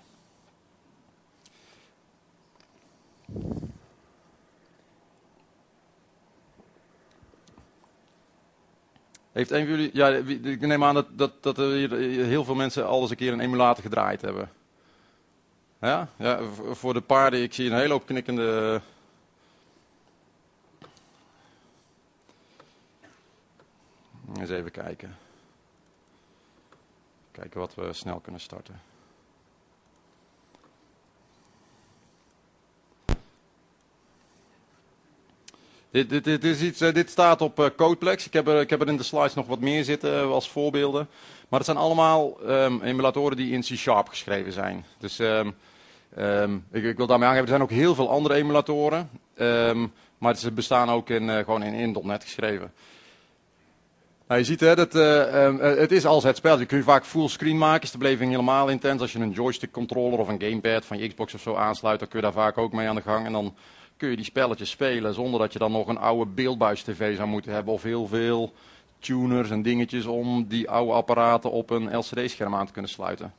[SPEAKER 1] Heeft een van jullie, ja, ik neem aan dat, dat, dat er hier heel veel mensen al eens een keer een emulator gedraaid hebben. Ja, ja, voor de paarden, ik zie een hele hoop knikkende. Eens even kijken. Kijken wat we snel kunnen starten. Dit, dit, dit, is iets, dit staat op uh, Codeplex. Ik heb, er, ik heb er in de slides nog wat meer zitten uh, als voorbeelden. Maar het zijn allemaal um, emulatoren die in C Sharp geschreven zijn. Dus um, um, ik, ik wil daarmee aangeven, er zijn ook heel veel andere emulatoren. Um, maar ze bestaan ook in, uh, gewoon in, in .NET geschreven. Nou, je ziet hè, dat uh, um, uh, het is als het spel. Je kunt vaak fullscreen maken, is de beleving helemaal intens. Als je een joystick controller of een gamepad van je Xbox of zo aansluit, dan kun je daar vaak ook mee aan de gang. En dan kun je die spelletjes spelen zonder dat je dan nog een oude beeldbuis-tv zou moeten hebben. Of heel veel tuners en dingetjes om die oude apparaten op een L C D-scherm aan te kunnen sluiten.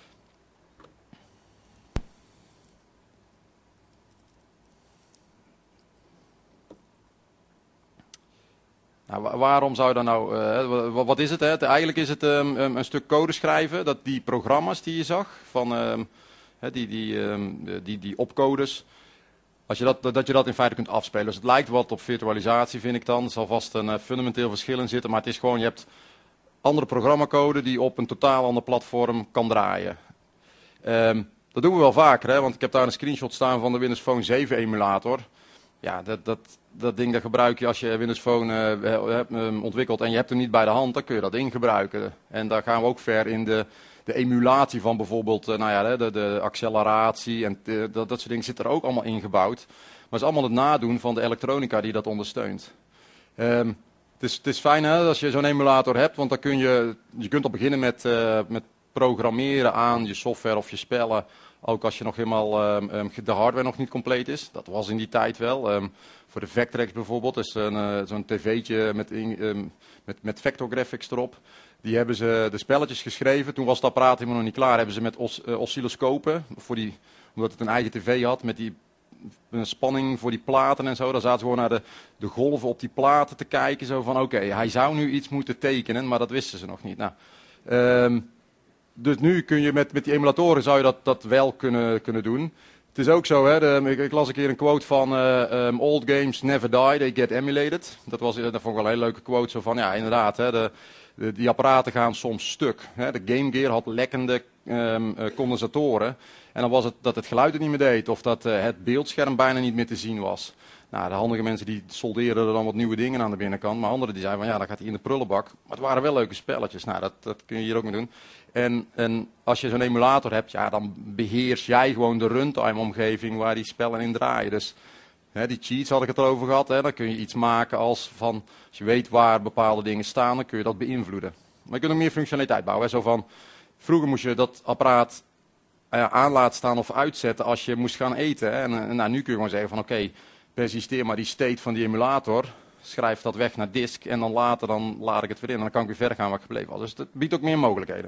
[SPEAKER 1] Nou, waarom zou je dan nou, uh, wat is het? Hè? Eigenlijk is het um, um, een stuk code schrijven, dat die programma's die je zag, van, um, die, die, um, die, die opcodes, als je dat, dat je dat in feite kunt afspelen. Dus het lijkt wat op virtualisatie, vind ik dan. Er zal vast een uh, fundamenteel verschil in zitten, maar het is gewoon, je hebt andere programmacode die op een totaal ander platform kan draaien. Um, dat doen we wel vaker, hè? Want ik heb daar een screenshot staan van de Windows Phone zeven emulator. Ja, dat, dat, dat ding dat gebruik je als je Windows Phone uh, hebt um, ontwikkeld en je hebt hem niet bij de hand, dan kun je dat ding gebruiken. En daar gaan we ook ver in de, de emulatie van bijvoorbeeld, uh, nou ja, de, de acceleratie en de, dat, dat soort dingen zit er ook allemaal ingebouwd. Maar het is allemaal het nadoen van de elektronica die dat ondersteunt. Um, het, is, het is fijn hè, als je zo'n emulator hebt, want dan kun je, je kunt al beginnen met, uh, met programmeren aan je software of je spellen. Ook als je nog helemaal um, um, de hardware nog niet compleet is. Dat was in die tijd wel. Um, voor de Vectrex bijvoorbeeld, is een, uh, zo'n tv'tje met, um, met, met vector graphics erop. Die hebben ze de spelletjes geschreven. Toen was het apparaat helemaal nog niet klaar. Hebben ze met os, uh, oscilloscopen, voor die, omdat het een eigen tv had, met die een spanning voor die platen en zo. Daar zaten ze gewoon naar de, de golven op die platen te kijken. Zo van oké, okay, hij zou nu iets moeten tekenen, maar dat wisten ze nog niet. Nou, um, Dus nu kun je met, met die emulatoren zou je dat, dat wel kunnen, kunnen doen. Het is ook zo, hè, de, ik, ik las een keer een quote van uh, um, old games never die, they get emulated. Dat, was, dat vond ik wel een hele leuke quote, zo van ja inderdaad, hè, de, de, die apparaten gaan soms stuk. Hè. De Game Gear had lekkende um, uh, condensatoren en dan was het dat het geluid het niet meer deed of dat uh, het beeldscherm bijna niet meer te zien was. Nou, de handige mensen die soldeerden er dan wat nieuwe dingen aan de binnenkant, maar anderen die zeiden van ja, dan gaat hij in de prullenbak. Maar het waren wel leuke spelletjes, nou dat, dat kun je hier ook mee doen. En, en als je zo'n emulator hebt, ja, dan beheers jij gewoon de runtime-omgeving waar die spellen in draaien. Dus hè, die cheats had ik het erover gehad, hè, dan kun je iets maken als van, als je weet waar bepaalde dingen staan, dan kun je dat beïnvloeden. Maar je kunt ook meer functionaliteit bouwen. Hè, zo van, vroeger moest je dat apparaat uh, aan laten staan of uitzetten als je moest gaan eten. Hè, en, en nou, nu kun je gewoon zeggen van oké, okay, persisteer maar die state van die emulator, schrijf dat weg naar disk en dan later dan laat ik het weer in en dan kan ik weer verder gaan waar ik gebleven was. Dus dat biedt ook meer mogelijkheden.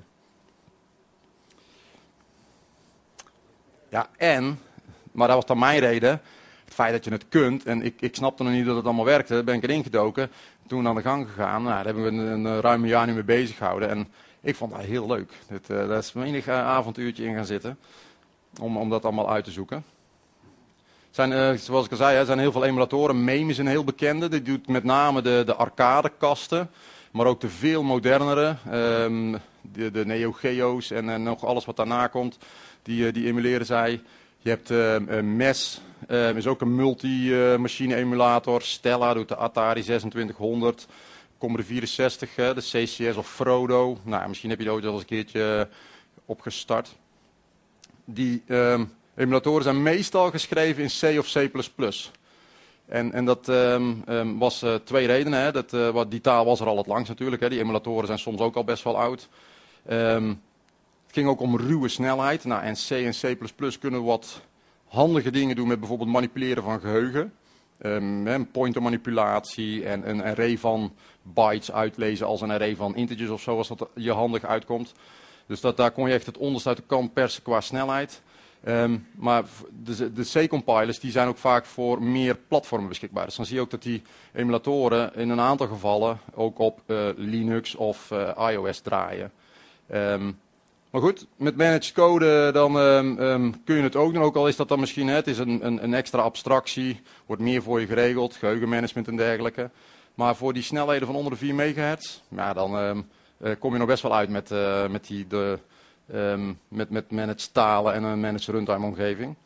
[SPEAKER 1] Ja, en, maar dat was dan mijn reden, het feit dat je het kunt, en ik, ik snapte nog niet dat het allemaal werkte, ben ik erin gedoken, toen aan de gang gegaan, nou, daar hebben we een, een ruim een jaar nu mee bezig gehouden en ik vond dat heel leuk. Het, uh, daar is menig uh, avontuurtje in gaan zitten, om, om dat allemaal uit te zoeken. Zijn, uh, zoals ik al zei, er zijn heel veel emulatoren, MAME is een heel bekende, die doet met name de, de arcadekasten, maar ook de veel modernere, um, de, de Neo Geo's en, en nog alles wat daarna komt. Die, die emuleren zij. Je hebt uh, uh, M E S, uh, is ook een multi-machine emulator. Stella doet de Atari zesentwintig honderd. Commodore vierenzestig, uh, de C C S of Frodo. Nou, misschien heb je er ooit al eens een keertje opgestart. Die uh, emulatoren zijn meestal geschreven in C of C plus plus. En, en dat um, um, was uh, twee redenen. Hè. Dat, uh, wat, die taal was er al het langst natuurlijk. Hè. Die emulatoren zijn soms ook al best wel oud. Um, Het ging ook om ruwe snelheid. Nou, en C en C plus plus kunnen wat handige dingen doen met bijvoorbeeld manipuleren van geheugen. Um, pointer manipulatie en een array van bytes uitlezen als een array van integers of zo, als dat je handig uitkomt. Dus dat, daar kon je echt het onderste uit de kant persen qua snelheid. Um, maar de, de C-compilers die zijn ook vaak voor meer platformen beschikbaar. Dus dan zie je ook dat die emulatoren in een aantal gevallen ook op uh, Linux of uh, iOS draaien. Um, Maar goed, met managed code dan um, um, kun je het ook doen, ook al is dat dan misschien, hè, het is een, een, een extra abstractie, wordt meer voor je geregeld, geheugenmanagement en dergelijke. Maar voor die snelheden van onder de vier megahertz, ja, dan um, uh, kom je nog best wel uit met, uh, met, die, de, um, met, met managed talen en een managed runtime omgeving.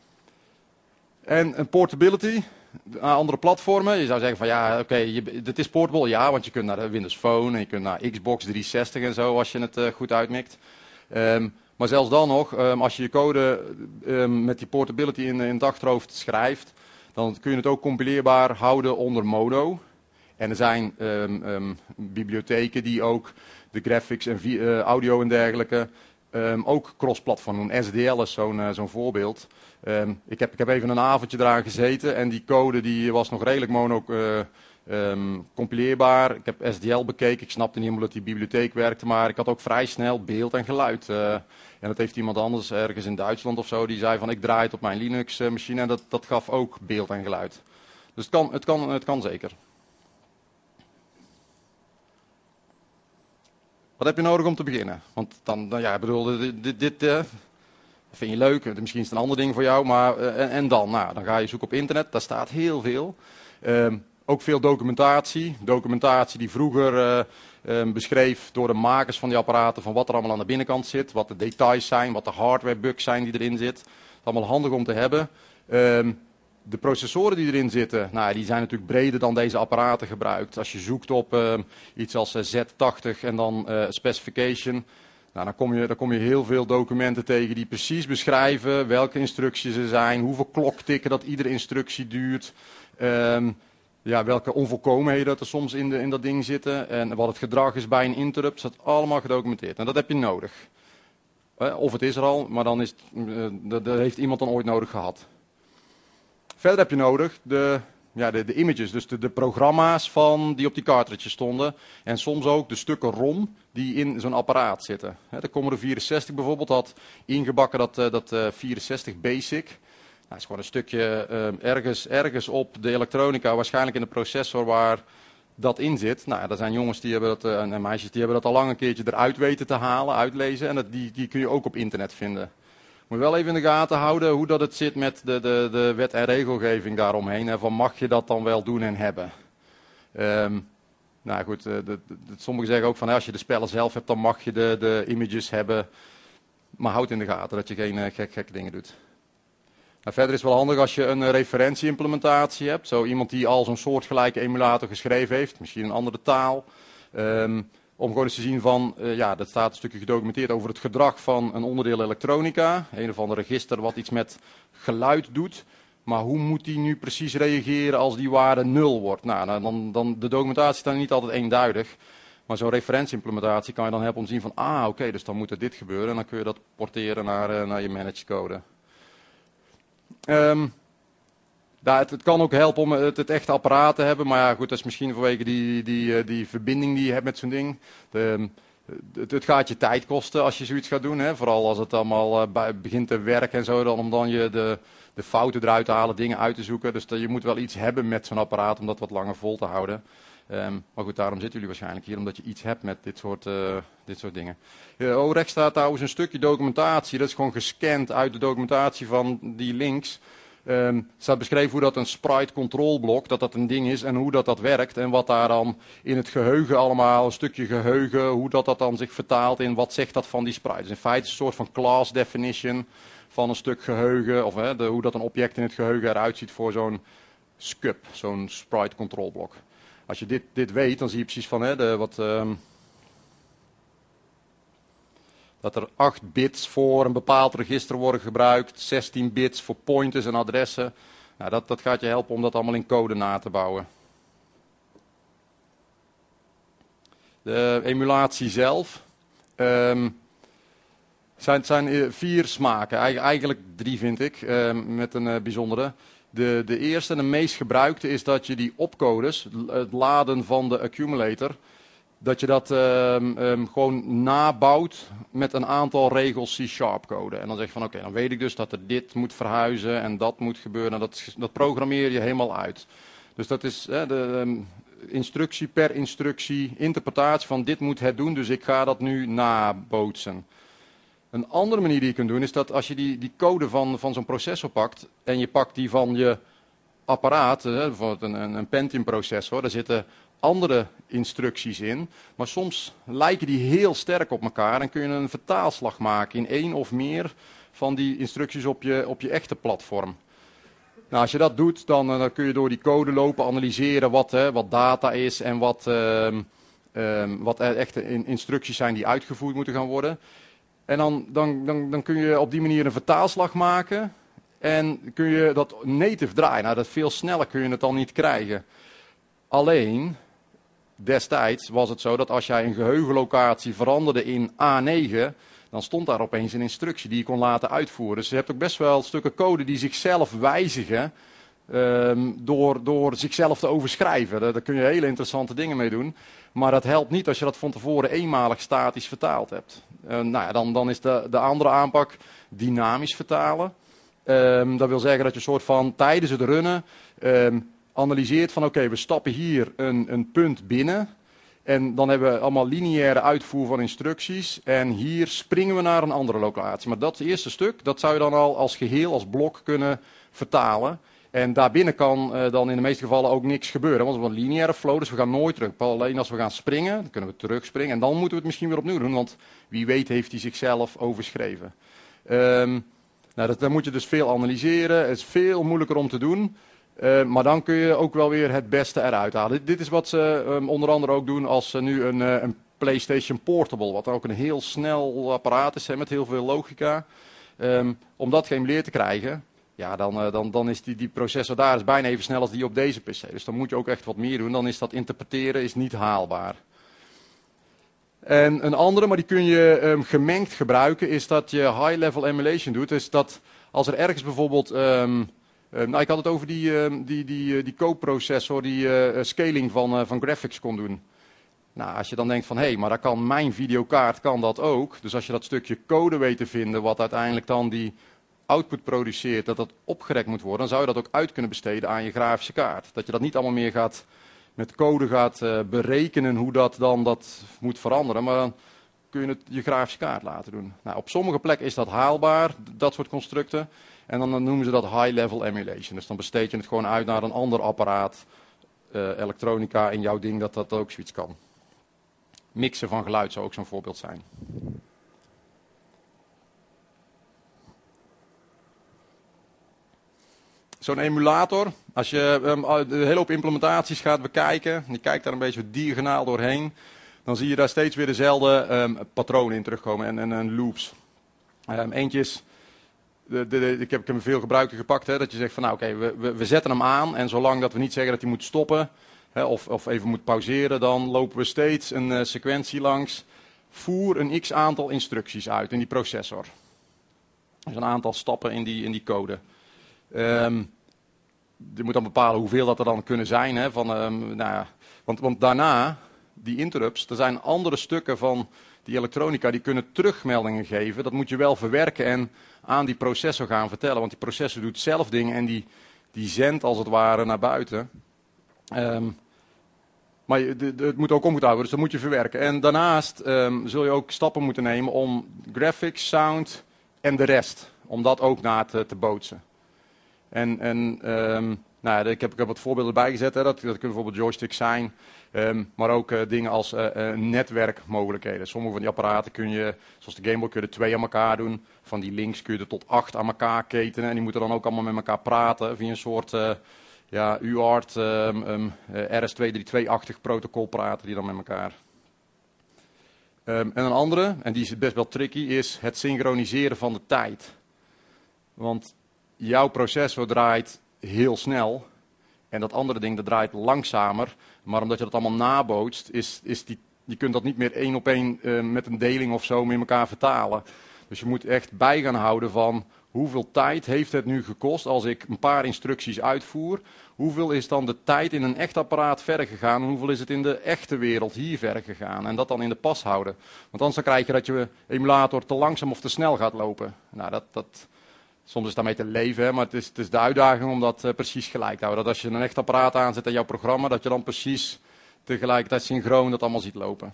[SPEAKER 1] En een portability aan andere platformen. Je zou zeggen van ja, oké, okay, dit is portable, ja, want je kunt naar de Windows Phone en je kunt naar Xbox driehonderdzestig en zo als je het uh, goed uitmikt. Um, maar zelfs dan nog, um, als je je code um, met die portability in, in het achterhoofd schrijft, dan kun je het ook compileerbaar houden onder Mono. En er zijn um, um, bibliotheken die ook de graphics en uh, audio en dergelijke um, ook cross-platform doen. S D L is zo'n uh, zo'n voorbeeld. Um, ik, heb, ik heb even een avondje eraan gezeten en die code die was nog redelijk mono uh, um, compileerbaar. Ik heb S D L bekeken, ik snapte niet helemaal dat die bibliotheek werkte, maar ik had ook vrij snel beeld en geluid. Uh, en dat heeft iemand anders ergens in Duitsland of zo, die zei van ik draai het op mijn Linux uh, machine en dat, dat gaf ook beeld en geluid. Dus het kan, het kan, het kan zeker. Wat heb je nodig om te beginnen? Want dan, dan ja, ik bedoel, dit, dit, dit uh, vind je leuk, misschien is het een ander ding voor jou, maar uh, en, en dan? Nou, dan ga je zoeken op internet, daar staat heel veel. Um, ook veel documentatie, documentatie die vroeger uh, um, beschreef door de makers van die apparaten van wat er allemaal aan de binnenkant zit, wat de details zijn, wat de hardware bugs zijn die erin zitten. Het is allemaal handig om te hebben. Um, De processoren die erin zitten, nou, die zijn natuurlijk breder dan deze apparaten gebruikt. Als je zoekt op uh, iets als uh, Z tachtig en dan uh, specification, nou, dan, kom je, dan kom je heel veel documenten tegen die precies beschrijven welke instructies er zijn, hoeveel kloktikken dat iedere instructie duurt, um, ja, welke onvolkomenheden dat er soms in, de, in dat ding zitten en wat het gedrag is bij een interrupt, dat is allemaal gedocumenteerd. En dat heb je nodig. Uh, of het is er al, maar dan is het, uh, dat, dat heeft iemand dan ooit nodig gehad. Verder heb je nodig de, ja, de, de images, dus de, de programma's van, die op die cartridges stonden. En soms ook de stukken ROM die in zo'n apparaat zitten. De Commodore vierenzestig bijvoorbeeld had ingebakken dat, dat uh, vierenzestig Basic. Nou, dat is gewoon een stukje uh, ergens, ergens op de elektronica, waarschijnlijk in de processor waar dat in zit. Nou, er zijn jongens die hebben dat, uh, en meisjes die hebben dat al lang een keertje eruit weten te halen, uitlezen. En dat, die, die kun je ook op internet vinden. Moet je wel even in de gaten houden hoe dat het zit met de, de, de wet en regelgeving daaromheen. En van mag je dat dan wel doen en hebben. Um, nou goed, de, de, de, sommigen zeggen ook van als je de spellen zelf hebt, dan mag je de, de images hebben. Maar houd in de gaten dat je geen uh, gek, gekke dingen doet. Nou, verder is het wel handig als je een uh, referentieimplementatie hebt. Zo iemand die al zo'n soortgelijke emulator geschreven heeft, misschien een andere taal. Um, Om gewoon eens te zien van, uh, ja, dat staat een stukje gedocumenteerd over het gedrag van een onderdeel elektronica. Een of ander register wat iets met geluid doet. Maar hoe moet die nu precies reageren als die waarde nul wordt? Nou, dan, dan, de documentatie is dan niet altijd eenduidig. Maar zo'n referentieimplementatie kan je dan helpen om te zien van, ah oké, okay, dus dan moet er dit gebeuren. En dan kun je dat porteren naar, uh, naar je managed code. Um, Ja, het, het kan ook helpen om het, het echte apparaat te hebben, maar ja, goed, dat is misschien vanwege die, die, die verbinding die je hebt met zo'n ding. De, het, het gaat je tijd kosten als je zoiets gaat doen, hè? Vooral als het allemaal uh, bij, begint te werken en zo, dan, om dan je de, de fouten eruit te halen, dingen uit te zoeken. Dus dat, je moet wel iets hebben met zo'n apparaat om dat wat langer vol te houden. Um, maar goed, daarom zitten jullie waarschijnlijk hier, omdat je iets hebt met dit soort, uh, dit soort dingen. Uh, oh, rechts staat trouwens een stukje documentatie, dat is gewoon gescand uit de documentatie van die links. Um, staat beschreven hoe dat een sprite control blok, dat dat een ding is en hoe dat, dat werkt. En wat daar dan in het geheugen allemaal, een stukje geheugen, hoe dat, dat dan zich vertaalt in wat zegt dat van die sprite. Dus in feite is het een soort van class definition van een stuk geheugen, of hè, de, hoe dat een object in het geheugen eruit ziet voor zo'n S C U P, zo'n sprite control blok. Als je dit, dit weet, dan zie je precies van hè, de, wat... Um, dat er acht bits voor een bepaald register worden gebruikt, zestien bits voor pointers en adressen. Nou, dat, dat gaat je helpen om dat allemaal in code na te bouwen. De emulatie zelf. Um, zijn, zijn vier smaken, eigenlijk drie vind ik, um, met een uh, bijzondere. De, de eerste en de meest gebruikte is dat je die opcodes, het laden van de accumulator, dat je dat um, um, gewoon nabouwt met een aantal regels C-sharp code. En dan zeg je van oké, okay, dan weet ik dus dat er dit moet verhuizen en dat moet gebeuren. En dat, dat programmeer je helemaal uit. Dus dat is hè, de um, instructie per instructie, interpretatie van dit moet het doen, dus ik ga dat nu nabootsen. Een andere manier die je kunt doen is dat als je die, die code van, van zo'n processor pakt en je pakt die van je apparaat, hè, bijvoorbeeld een, een, een Pentium processor, daar zitten andere instructies in, maar soms lijken die heel sterk op elkaar en kun je een vertaalslag maken in één of meer van die instructies op je, op je echte platform. Nou, als je dat doet, dan, dan kun je door die code lopen, analyseren wat, hè, wat data is en wat, um, um, wat echte instructies zijn die uitgevoerd moeten gaan worden. En dan, dan, dan, dan kun je op die manier een vertaalslag maken en kun je dat native draaien. Nou, dat veel sneller kun je het dan niet krijgen. Alleen, destijds was het zo dat als jij een geheugenlocatie veranderde in A negen, dan stond daar opeens een instructie die je kon laten uitvoeren. Dus je hebt ook best wel stukken code die zichzelf wijzigen um, door, door zichzelf te overschrijven. Daar, daar kun je hele interessante dingen mee doen. Maar dat helpt niet als je dat van tevoren eenmalig statisch vertaald hebt. Uh, nou ja, dan, dan is de, de andere aanpak dynamisch vertalen. Um, dat wil zeggen dat je een soort van tijdens het runnen um, analyseert van oké, okay, we stappen hier een, een punt binnen. En dan hebben we allemaal lineaire uitvoer van instructies. En hier springen we naar een andere locatie. Maar dat eerste stuk, dat zou je dan al als geheel, als blok kunnen vertalen. En daarbinnen kan uh, dan in de meeste gevallen ook niks gebeuren. Want het is een lineaire flow, dus we gaan nooit terug. Alleen als we gaan springen, dan kunnen we terugspringen. En dan moeten we het misschien weer opnieuw doen. Want wie weet heeft hij zichzelf overschreven. Um, nou, dat, dan moet je dus veel analyseren. Het is veel moeilijker om te doen. Uh, maar dan kun je ook wel weer het beste eruit halen. Dit, dit is wat ze um, onder andere ook doen als ze nu een, uh, een PlayStation Portable, wat ook een heel snel apparaat is, hè, met heel veel logica. Um, om dat geëmuleerd te krijgen, ja, dan, uh, dan, dan is die, die processor daar is bijna even snel als die op deze P C. Dus dan moet je ook echt wat meer doen. Dan is dat interpreteren is niet haalbaar. En een andere, maar die kun je um, gemengd gebruiken, is dat je high-level emulation doet. Dus dat als er ergens bijvoorbeeld... Um, Uh, nou, ik had het over die, uh, die, die, uh, die coprocessor die uh, scaling van, uh, van graphics kon doen. Nou, als je dan denkt van, hé, hey, maar dat kan mijn videokaart kan dat ook. Dus als je dat stukje code weet te vinden, wat uiteindelijk dan die output produceert, dat dat opgerekt moet worden, dan zou je dat ook uit kunnen besteden aan je grafische kaart. Dat je dat niet allemaal meer gaat, met code gaat uh, berekenen hoe dat dan dat moet veranderen, maar dan kun je het je grafische kaart laten doen. Nou, op sommige plekken is dat haalbaar, dat soort constructen. En dan noemen ze dat high-level emulation. Dus dan besteed je het gewoon uit naar een ander apparaat, uh, elektronica in jouw ding, dat dat ook zoiets kan. Mixen van geluid zou ook zo'n voorbeeld zijn. Zo'n emulator, als je um, een hele hoop implementaties gaat bekijken, en je kijkt daar een beetje diagonaal doorheen, dan zie je daar steeds weer dezelfde um, patronen in terugkomen en, en, en loops. Um, eentje is... De, de, de, ik heb hem veel gebruikte gepakt, hè, dat je zegt van nou oké, okay, we, we, we zetten hem aan en zolang dat we niet zeggen dat hij moet stoppen hè, of, of even moet pauzeren, dan lopen we steeds een uh, sequentie langs. Voer een x aantal instructies uit in die processor. Dus een aantal stappen in die, in die code. Um, je moet dan bepalen hoeveel dat er dan kunnen zijn. Hè, van, um, nou ja, want, want daarna, die interrupts, er zijn andere stukken van die elektronica die kunnen terugmeldingen geven. Dat moet je wel verwerken en aan die processor gaan vertellen. Want die processor doet zelf dingen en die, die zendt als het ware naar buiten. Um, maar je, de, de, het moet ook omgehouden worden, dus dat moet je verwerken. En daarnaast um, zul je ook stappen moeten nemen om graphics, sound en de rest, om dat ook na te, te bootsen. En, en um, nou ja, ik, heb, ik heb wat voorbeelden bijgezet, hè. Dat, dat kunnen bijvoorbeeld joysticks zijn. Um, maar ook uh, dingen als uh, uh, netwerkmogelijkheden. Sommige van die apparaten kun je, zoals de Game Boy, kun je er twee aan elkaar doen. Van die links kun je er tot acht aan elkaar ketenen. En die moeten dan ook allemaal met elkaar praten via een soort uh, ja, U A R T, um, um, uh, R S twee drie twee-achtig protocol praten die dan met elkaar. Um, en een andere, en die is best wel tricky, is het synchroniseren van de tijd. Want jouw processor draait heel snel. En dat andere ding dat draait langzamer. Maar omdat je dat allemaal nabootst, is, is die, je kunt dat niet meer één op één uh, met een deling of zo met elkaar vertalen. Dus je moet echt bij gaan houden van hoeveel tijd heeft het nu gekost als ik een paar instructies uitvoer. Hoeveel is dan de tijd in een echt apparaat verder gegaan en hoeveel is het in de echte wereld hier verder gegaan. En dat dan in de pas houden. Want anders dan krijg je dat je emulator te langzaam of te snel gaat lopen. Nou, dat... dat Soms is daarmee te leven, hè, maar het is, het is de uitdaging om dat uh, precies gelijk te houden. Dat als je een echt apparaat aanzet aan jouw programma, dat je dan precies tegelijkertijd synchroon dat allemaal ziet lopen.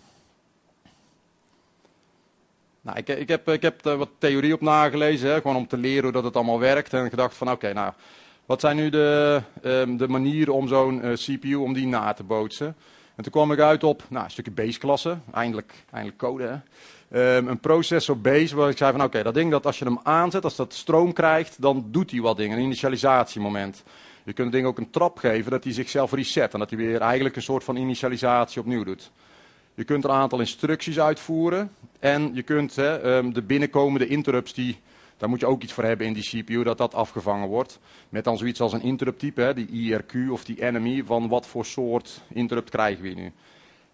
[SPEAKER 1] Nou, ik, ik heb, ik heb er wat theorie op nagelezen, hè, gewoon om te leren hoe dat het allemaal werkt. En gedacht van oké, okay, nou, wat zijn nu de, um, de manieren om zo'n uh, C P U om die na te bootsen? En toen kwam ik uit op nou, een stukje baseklasse, eindelijk, eindelijk code hè. Um, een processor base, waar ik zei van oké, okay, dat ding dat als je hem aanzet, als dat stroom krijgt, dan doet hij wat dingen, een initialisatiemoment. Je kunt het ding ook een trap geven dat hij zichzelf reset en dat hij weer eigenlijk een soort van initialisatie opnieuw doet. Je kunt er een aantal instructies uitvoeren en je kunt hè, um, de binnenkomende interrupts, die, daar moet je ook iets voor hebben in die C P U, dat dat afgevangen wordt. Met dan zoiets als een interrupt type, hè, die I R Q of die enemy, van wat voor soort interrupt krijgen we nu.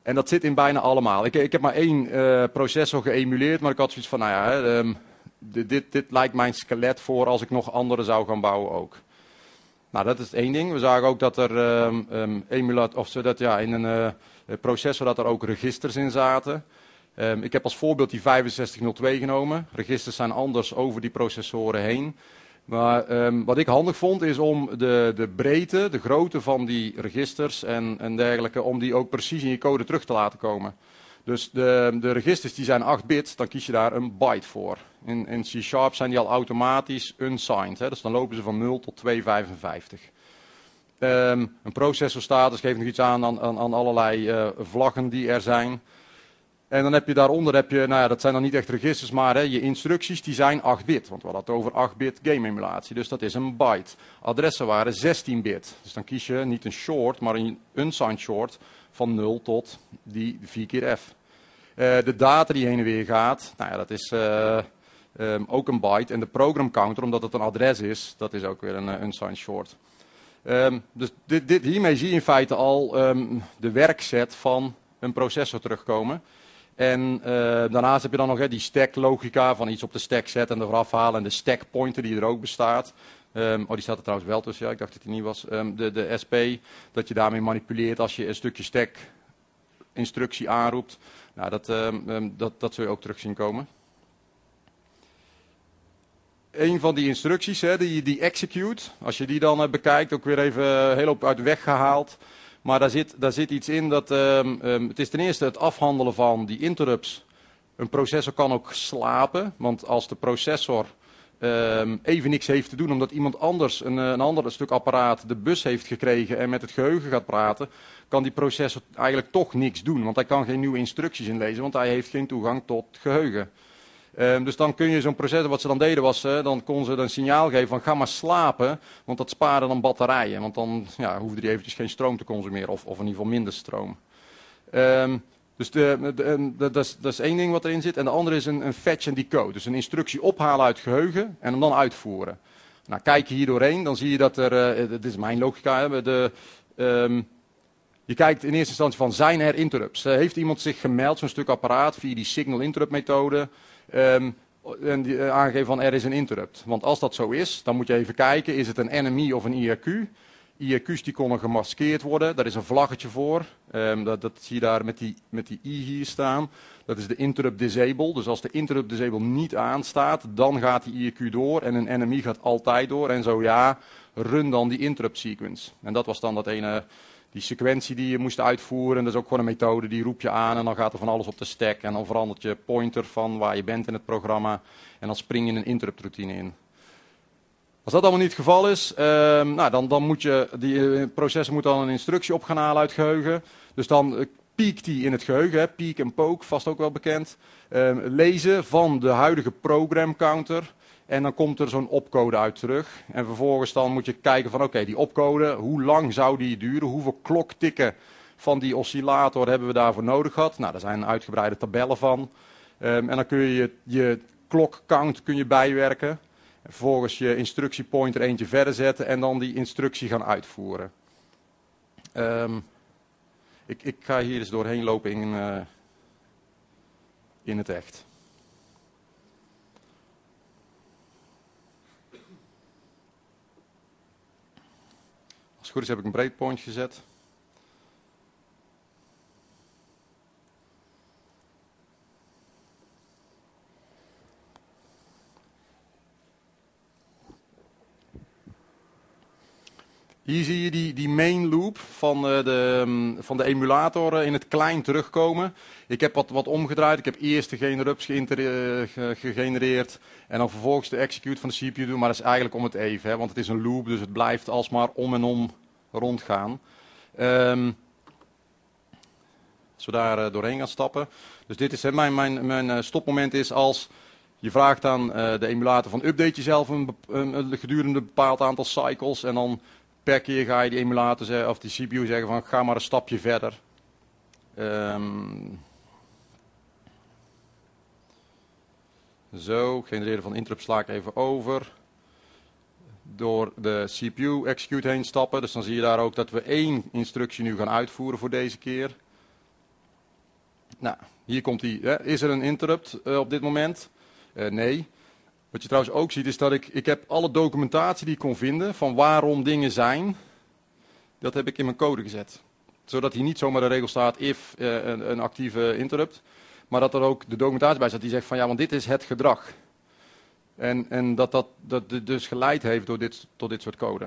[SPEAKER 1] En dat zit in bijna allemaal. Ik, ik heb maar één uh, processor geëmuleerd, maar ik had zoiets van, nou ja, hè, um, dit, dit, dit lijkt mijn skelet voor als ik nog andere zou gaan bouwen ook. Nou, dat is één ding. We zagen ook dat er um, um, emulat, of zodat, ja, in een uh, processor dat er ook registers in zaten. Um, ik heb als voorbeeld die vijfenzestig nul twee genomen. Registers zijn anders over die processoren heen. Maar um, wat ik handig vond is om de, de breedte, de grootte van die registers en, en dergelijke, om die ook precies in je code terug te laten komen. Dus de, de registers die zijn acht bit, dan kies je daar een byte voor. In, in C Sharp zijn die al automatisch unsigned, hè? Dus dan lopen ze van nul tot tweehonderdvijfenvijftig. Um, een processorstatus geeft nog iets aan aan, aan, aan allerlei uh, vlaggen die er zijn. En dan heb je daaronder, heb je, nou ja, dat zijn dan niet echt registers, maar hè, je instructies die zijn acht bit. Want we hadden het over acht bit game emulatie, dus dat is een byte. Adressen waren zestien bit. Dus dan kies je niet een short, maar een unsigned short van nul tot die vier keer F. Uh, de data die heen en weer gaat, nou ja, dat is uh, um, ook een byte. En de program counter, omdat het een adres is, dat is ook weer een uh, unsigned short. Um, dus dit, dit, hiermee zie je in feite al um, de werkset van een processor terugkomen. En uh, daarnaast heb je dan nog hè, die stack logica van iets op de stack zetten en eraf halen. En de stack pointer die er ook bestaat. Um, oh, die staat er trouwens wel tussen, ja, ik dacht dat die niet was. Um, de, de S P, dat je daarmee manipuleert als je een stukje stack instructie aanroept. Nou, dat, um, um, dat, dat zul je ook terug zien komen. Een van die instructies, hè, die, die execute, als je die dan uh, bekijkt, ook weer even uh, heel op uit de weg gehaald. Maar daar zit, daar zit iets in dat, um, um, het is ten eerste het afhandelen van die interrupts. Een processor kan ook slapen, want als de processor um, even niks heeft te doen, omdat iemand anders, een, een ander stuk apparaat, de bus heeft gekregen en met het geheugen gaat praten, kan die processor eigenlijk toch niks doen. Want hij kan geen nieuwe instructies inlezen, want hij heeft geen toegang tot geheugen. Um, dus dan kun je zo'n processor, wat ze dan deden was, uh, dan kon ze een signaal geven van ga maar slapen, want dat spaarde dan batterijen. Want dan ja, hoefde die eventjes geen stroom te consumeren, of, of in ieder geval minder stroom. Um, dus de, de, de, de, dat, is, dat is één ding wat erin zit. En de andere is een, een fetch en decode. Dus een instructie ophalen uit geheugen en hem dan uitvoeren. Nou, kijk je hier doorheen, dan zie je dat er, uh, dit is mijn logica, hè, de... Um, Je kijkt in eerste instantie van, zijn er interrupts? Uh, heeft iemand zich gemeld, zo'n stuk apparaat, via die signal interrupt methode, um, en die, uh, aangegeven van er is een interrupt. Want als dat zo is, dan moet je even kijken, is het een N M I of een I R Q? I R Q's die konden gemaskeerd worden, daar is een vlaggetje voor. Um, dat, dat zie je daar met die, met die I hier staan. Dat is de interrupt disable. Dus als de interrupt disable niet aanstaat, dan gaat die I R Q door en een N M I gaat altijd door. En zo ja, run dan die interrupt sequence. En dat was dan dat ene... Die sequentie die je moest uitvoeren, dat is ook gewoon een methode, die roep je aan en dan gaat er van alles op de stack. En dan verandert je pointer van waar je bent in het programma en dan spring je een interrupt routine in. Als dat allemaal niet het geval is, uh, nou, dan, dan moet je, die uh, processor moet dan een instructie op gaan halen uit geheugen. Dus dan uh, piekt die in het geheugen, hè, peek en poke, vast ook wel bekend. Uh, lezen van de huidige program counter. En dan komt er zo'n opcode uit terug. En vervolgens dan moet je kijken van oké, okay, die opcode, hoe lang zou die duren? Hoeveel kloktikken van die oscillator hebben we daarvoor nodig gehad? Nou, daar zijn uitgebreide tabellen van. Um, en dan kun je je, je klokcount kun je bijwerken. En vervolgens je instructiepointer eentje verder zetten en dan die instructie gaan uitvoeren. Um, ik, ik ga hier eens doorheen lopen in, uh, in het echt. Als het goed is heb ik een breakpoint gezet. Hier zie je die, die main loop van de, van de emulator in het klein terugkomen. Ik heb wat, wat omgedraaid. Ik heb eerst de interrupts gegenereerd en dan vervolgens de execute van de C P U doen. Maar dat is eigenlijk om het even, hè, want het is een loop, dus het blijft alsmaar om en om rondgaan. Um, als we daar uh, doorheen gaan stappen. Dus dit is, hè, mijn, mijn, mijn stopmoment is als je vraagt aan uh, de emulator van update jezelf een, een, een, gedurende een bepaald aantal cycles en dan per keer ga je die emulator zeggen, of die C P U zeggen van ga maar een stapje verder. Um, zo, genereren van interrupt sla ik even over. Door de C P U execute heen stappen. Dus dan zie je daar ook dat we één instructie nu gaan uitvoeren voor deze keer.
[SPEAKER 2] Nou, hier komt die. Hè. Is er een interrupt uh, op dit moment? Uh, nee. Wat je trouwens ook ziet is dat ik, ik heb alle documentatie die ik kon vinden van waarom dingen zijn, dat heb ik in mijn code gezet. Zodat hier niet zomaar de regel staat if uh, een, een actieve interrupt, maar dat er ook de documentatie bij staat die zegt van ja, want dit is het gedrag. En, en dat dat, dat dus geleid heeft door dit, tot dit soort code.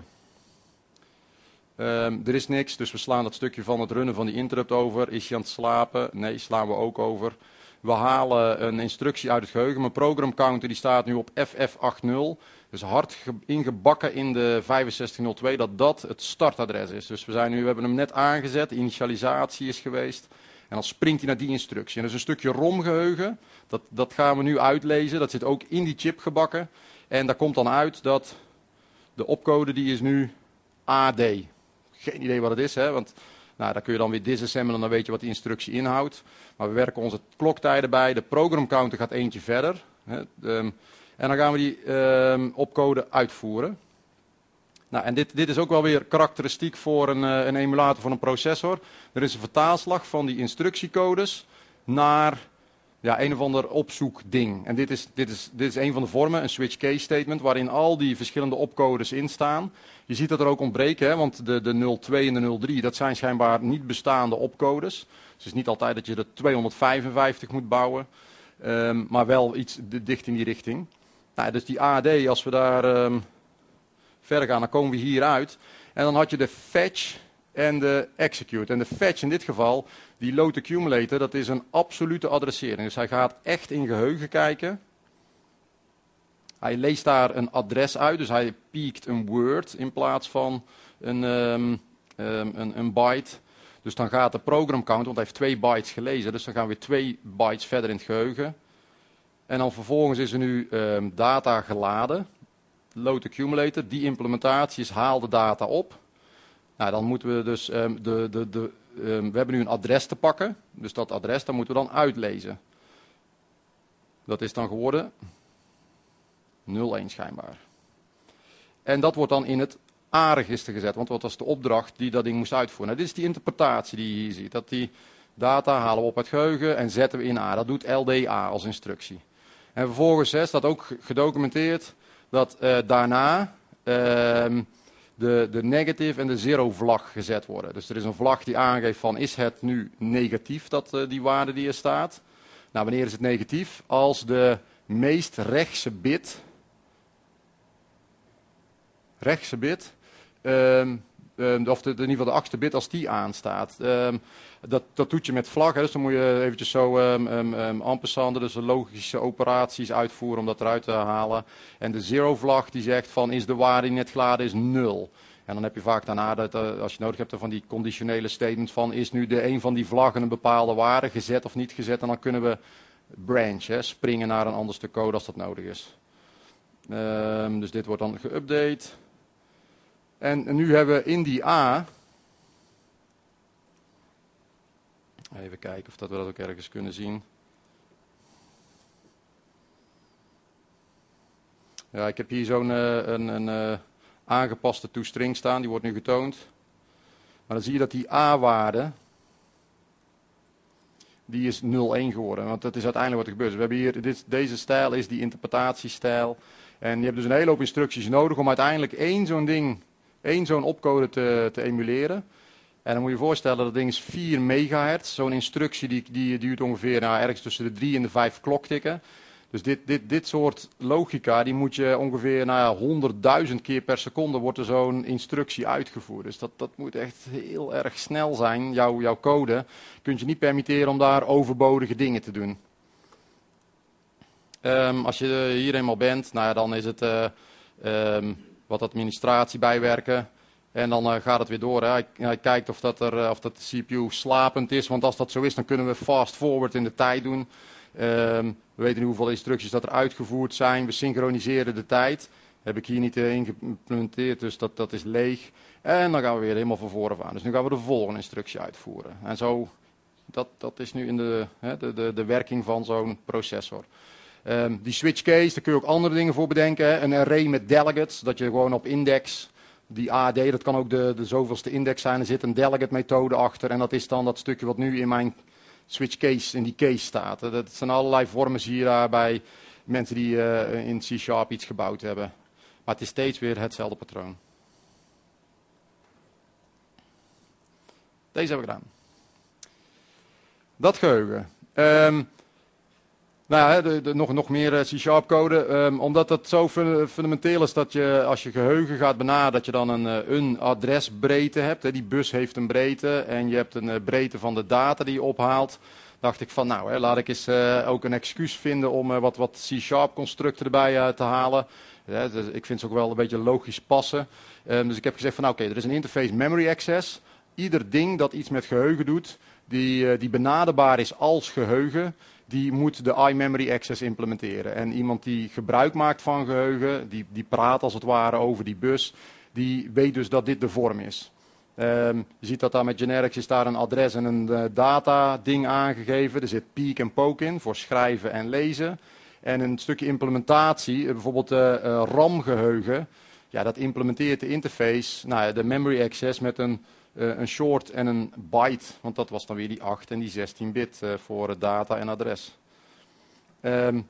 [SPEAKER 2] Um, er is niks, dus we slaan dat stukje van het runnen van die interrupt over. Is hij aan het slapen? Nee, slaan we ook over. We halen een instructie uit het geheugen. Mijn programcounter die staat nu op F F achtzig. Dus hard ingebakken in de vijfenzestig nul twee dat dat het startadres is. Dus we, zijn nu, we hebben hem net aangezet, initialisatie is geweest. En dan springt hij naar die instructie. En dat is een stukje ROM-geheugen. Dat, dat gaan we nu uitlezen. Dat zit ook in die chip gebakken. En daar komt dan uit dat de opcode die is nu A D. Geen idee wat het is, hè? Want nou, daar kun je dan weer disassemblen en dan weet je wat die instructie inhoudt. Maar we werken onze kloktijden bij. De programcounter gaat eentje verder. Hè? Um, en dan gaan we die um, opcode uitvoeren. Nou, en dit, dit is ook wel weer karakteristiek voor een, uh, een emulator van een processor. Er is een vertaalslag van die instructiecodes naar ja, een of ander opzoekding. En dit is, dit, is, dit is een van de vormen, een switch case statement, waarin al die verschillende opcodes in staan. Je ziet dat er ook ontbreken, hè, want de, de nul twee en de nul drie, dat zijn schijnbaar niet bestaande opcodes. Dus het is niet altijd dat je er tweehonderdvijfenvijftig moet bouwen, um, maar wel iets dicht in die richting. Nou, dus die A D, als we daar um, verder gaan, dan komen we hier uit. En dan had je de fetch en de execute. En de fetch in dit geval, die load accumulator, dat is een absolute adressering. Dus hij gaat echt in geheugen kijken. Hij leest daar een adres uit, dus hij piekt een word in plaats van een, um, um, een, een byte. Dus dan gaat de program count, want hij heeft twee bytes gelezen, dus dan gaan we weer twee bytes verder in het geheugen. En dan vervolgens is er nu um, data geladen, load accumulator, die implementatie is haal de data op. Nou, dan moeten we dus, um, de, de, de, um, we hebben nu een adres te pakken, dus dat adres, dat moeten we dan uitlezen. Dat is dan geworden nul één schijnbaar. En dat wordt dan in het A-register gezet, want wat was de opdracht die dat ding moest uitvoeren. Nou, dit is die interpretatie die je hier ziet, dat die data halen we op het geheugen en zetten we in A. Dat doet L D A als instructie. En vervolgens hè, staat ook gedocumenteerd dat uh, daarna uh, de, de negative en de zero vlag gezet worden. Dus er is een vlag die aangeeft van is het nu negatief, dat, uh, die waarde die er staat. Nou, wanneer is het negatief? Als de meest rechtse bit, rechtse bit, um, um, of de, de, in ieder geval de achtste bit als die aanstaat. Um, dat, dat doet je met vlaggen, dus dan moet je eventjes zo um, um, um, ampersanden, dus de logische operaties uitvoeren om dat eruit te halen. En de zero vlag die zegt van is de waarde die net geladen is nul. En dan heb je vaak daarna, dat, uh, als je nodig hebt, van die conditionele statements van is nu de een van die vlaggen een bepaalde waarde gezet of niet gezet. En dan kunnen we branch, hè, springen naar een ander stuk code als dat nodig is. Um, dus dit wordt dan geüpdate. En nu hebben we in die A, even kijken of dat we dat ook ergens kunnen zien. Ja, ik heb hier zo'n uh, een, een uh, aangepaste toestring staan, die wordt nu getoond. Maar dan zie je dat die A-waarde, die is nul één geworden, want dat is uiteindelijk wat er gebeurt. Dus we hebben hier, dit, deze stijl is die interpretatiestijl. En je hebt dus een hele hoop instructies nodig om uiteindelijk één zo'n ding, één zo'n opcode te, te emuleren. En dan moet je je voorstellen, dat ding is vier megahertz. Zo'n instructie die, die duurt ongeveer nou, ergens tussen de drie en de vijf kloktikken. Dus dit, dit, dit soort logica, die moet je ongeveer nou ja, honderdduizend keer per seconde wordt er zo'n instructie uitgevoerd. Dus dat, dat moet echt heel erg snel zijn, jouw, jouw code. Kun je niet permitteren om daar overbodige dingen te doen. Um, als je hier eenmaal bent, nou ja, dan is het uh, um, wat administratie bijwerken. En dan uh, gaat het weer door. Hè. Hij, hij kijkt of, dat er, uh, of dat de C P U slapend is. Want als dat zo is, dan kunnen we fast forward in de tijd doen. Um, we weten nu hoeveel instructies dat er uitgevoerd zijn. We synchroniseren de tijd. Heb ik hier niet uh, geïmplementeerd, dus dat, dat is leeg. En dan gaan we weer helemaal van voren aan. Dus nu gaan we de volgende instructie uitvoeren. En zo, dat, dat is nu in de, hè, de, de, de werking van zo'n processor. Um, die switch case, daar kun je ook andere dingen voor bedenken. Hè. Een array met delegates, dat je gewoon op index, die A D, dat kan ook de, de zoveelste index zijn. Er zit een delegate methode achter en dat is dan dat stukje wat nu in mijn switch case, in die case staat. Dat zijn allerlei vormen, zie je daar bij mensen die uh, in C Sharp iets gebouwd hebben. Maar het is steeds weer hetzelfde patroon. Deze hebben we gedaan. Dat geheugen. Um, nou ja, de, de, nog, nog meer C Sharp code. Um, omdat dat zo fun fundamenteel is dat je als je geheugen gaat benaderen, dat je dan een, een adresbreedte hebt. Hè. Die bus heeft een breedte en je hebt een uh, breedte van de data die je ophaalt. Dacht ik van nou, hè, laat ik eens uh, ook een excuus vinden om uh, wat, wat C Sharp constructen erbij uh, te halen. Ja, dus ik vind ze ook wel een beetje logisch passen. Um, dus ik heb gezegd van nou, oké, okay, er is een interface memory access. Ieder ding dat iets met geheugen doet, die, uh, die benaderbaar is als geheugen, die moet de iMemory access implementeren. En iemand die gebruik maakt van geheugen, die, die praat als het ware over die bus, die weet dus dat dit de vorm is. Um, je ziet dat daar met generics is daar een adres en een uh, data ding aangegeven. Er zit peek en poke in voor schrijven en lezen. En een stukje implementatie, uh, bijvoorbeeld uh, uh, RAM-geheugen, ja, dat implementeert de interface, nou, de memory access met een Uh, een short en een byte, want dat was dan weer die acht en die zestien bit uh, voor uh, data en adres. Um,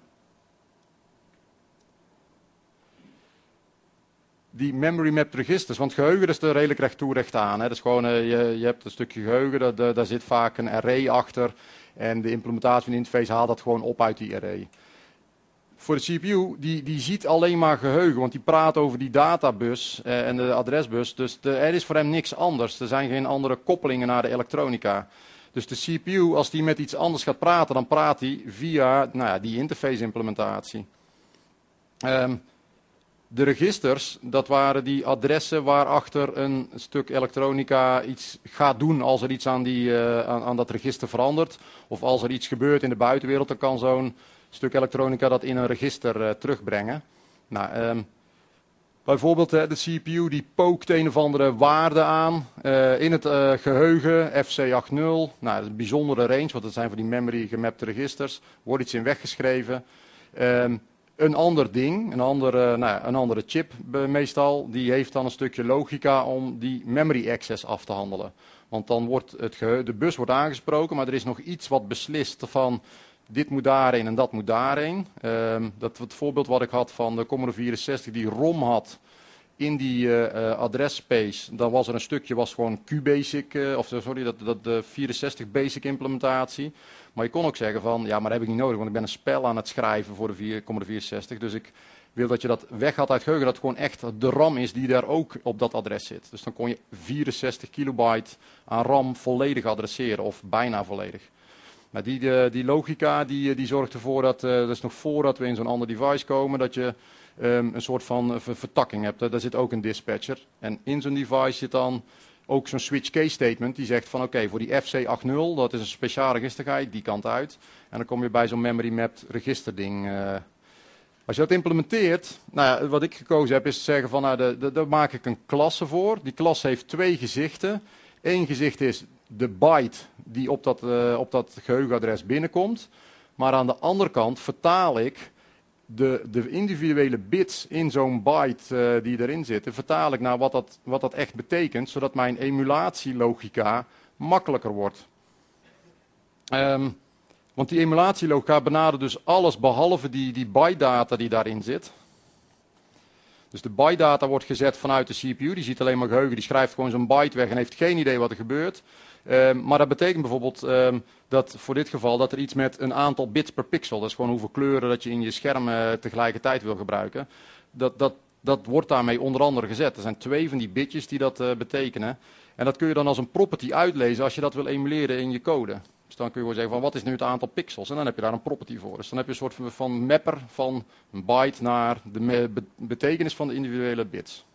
[SPEAKER 2] die memory mapped registers, want geheugen is er redelijk recht toe recht aan. Hè. Dat is gewoon, uh, je, je hebt een stukje geheugen, dat, uh, daar zit vaak een array achter en de implementatie van de interface haalt dat gewoon op uit die array. Voor de C P U, die, die ziet alleen maar geheugen, want die praat over die databus eh, en de adresbus. Dus de, er is voor hem niks anders. Er zijn geen andere koppelingen naar de elektronica. Dus de C P U, als die met iets anders gaat praten, dan praat hij via nou ja, die interface implementatie. Um, de registers, dat waren die adressen waarachter een stuk elektronica iets gaat doen als er iets aan, die, uh, aan, aan dat register verandert. Of als er iets gebeurt in de buitenwereld, dan kan zo'n stuk elektronica dat in een register uh, terugbrengen. Nou, um, bijvoorbeeld uh, de C P U die pookt een of andere waarde aan uh, in het uh, geheugen, F C achtzig. Nou, dat is een bijzondere range, want dat zijn van die memory gemapte registers. Wordt iets in weggeschreven. Um, een ander ding, een andere, nou, een andere chip meestal, die heeft dan een stukje logica om die memory access af te handelen. Want dan wordt het geheugen, de bus wordt aangesproken, maar er is nog iets wat beslist van dit moet daarheen en dat moet daarheen. Um, dat het voorbeeld wat ik had van de Commodore vierenzestig die ROM had in die uh, uh, adresspace, dan was er een stukje was gewoon Q-basic, uh, of sorry, dat, dat de vierenzestig basic implementatie. Maar je kon ook zeggen van, ja, maar dat heb ik niet nodig, want ik ben een spel aan het schrijven voor de vier, Commodore vierenzestig. Dus ik wil dat je dat weghaalt uit geheugen, dat het gewoon echt de RAM is die daar ook op dat adres zit. Dus dan kon je vierenzestig kilobyte aan RAM volledig adresseren, of bijna volledig. Maar die, die, die logica die, die zorgt ervoor dat, uh, dat is nog voordat we in zo'n ander device komen, dat je um, een soort van uh, vertakking hebt. Daar zit ook een dispatcher. En in zo'n device zit dan ook zo'n switch case statement die zegt van oké, okay, voor die F C achtzig, dat is een speciaal register, ga je die kant uit. En dan kom je bij zo'n memory mapped register ding. Uh, als je dat implementeert, nou ja, wat ik gekozen heb is te zeggen van nou, de, de, daar maak ik een klasse voor. Die klasse heeft twee gezichten. Eén gezicht is de byte die op dat, uh, op dat geheugenadres binnenkomt. Maar aan de andere kant vertaal ik de, de individuele bits in zo'n byte uh, die erin zitten, vertaal ik naar wat dat, wat dat echt betekent, zodat mijn emulatielogica makkelijker wordt. Um, want die emulatielogica benadert dus alles behalve die, die byte data die daarin zit. Dus de byte data wordt gezet vanuit de C P U, die ziet alleen maar geheugen, die schrijft gewoon zo'n byte weg en heeft geen idee wat er gebeurt. Um, maar dat betekent bijvoorbeeld um, dat voor dit geval dat er iets met een aantal bits per pixel, dat is gewoon hoeveel kleuren dat je in je scherm uh, tegelijkertijd wil gebruiken, dat, dat, dat wordt daarmee onder andere gezet. Er zijn twee van die bitjes die dat uh, betekenen. En dat kun je dan als een property uitlezen als je dat wil emuleren in je code. Dus dan kun je gewoon zeggen van wat is nu het aantal pixels en dan heb je daar een property voor. Dus dan heb je een soort van, van mapper van een byte naar de me be betekenis van de individuele bits.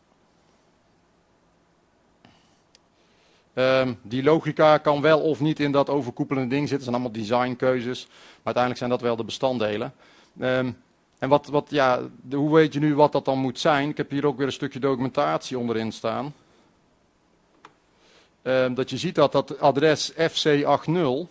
[SPEAKER 2] Um, die logica kan wel of niet in dat overkoepelende ding zitten. Dat zijn allemaal designkeuzes. Maar uiteindelijk zijn dat wel de bestanddelen. Um, en wat, wat, ja, de, hoe weet je nu wat dat dan moet zijn? Ik heb hier ook weer een stukje documentatie onderin staan. Um, dat je ziet dat dat adres F C achtzig,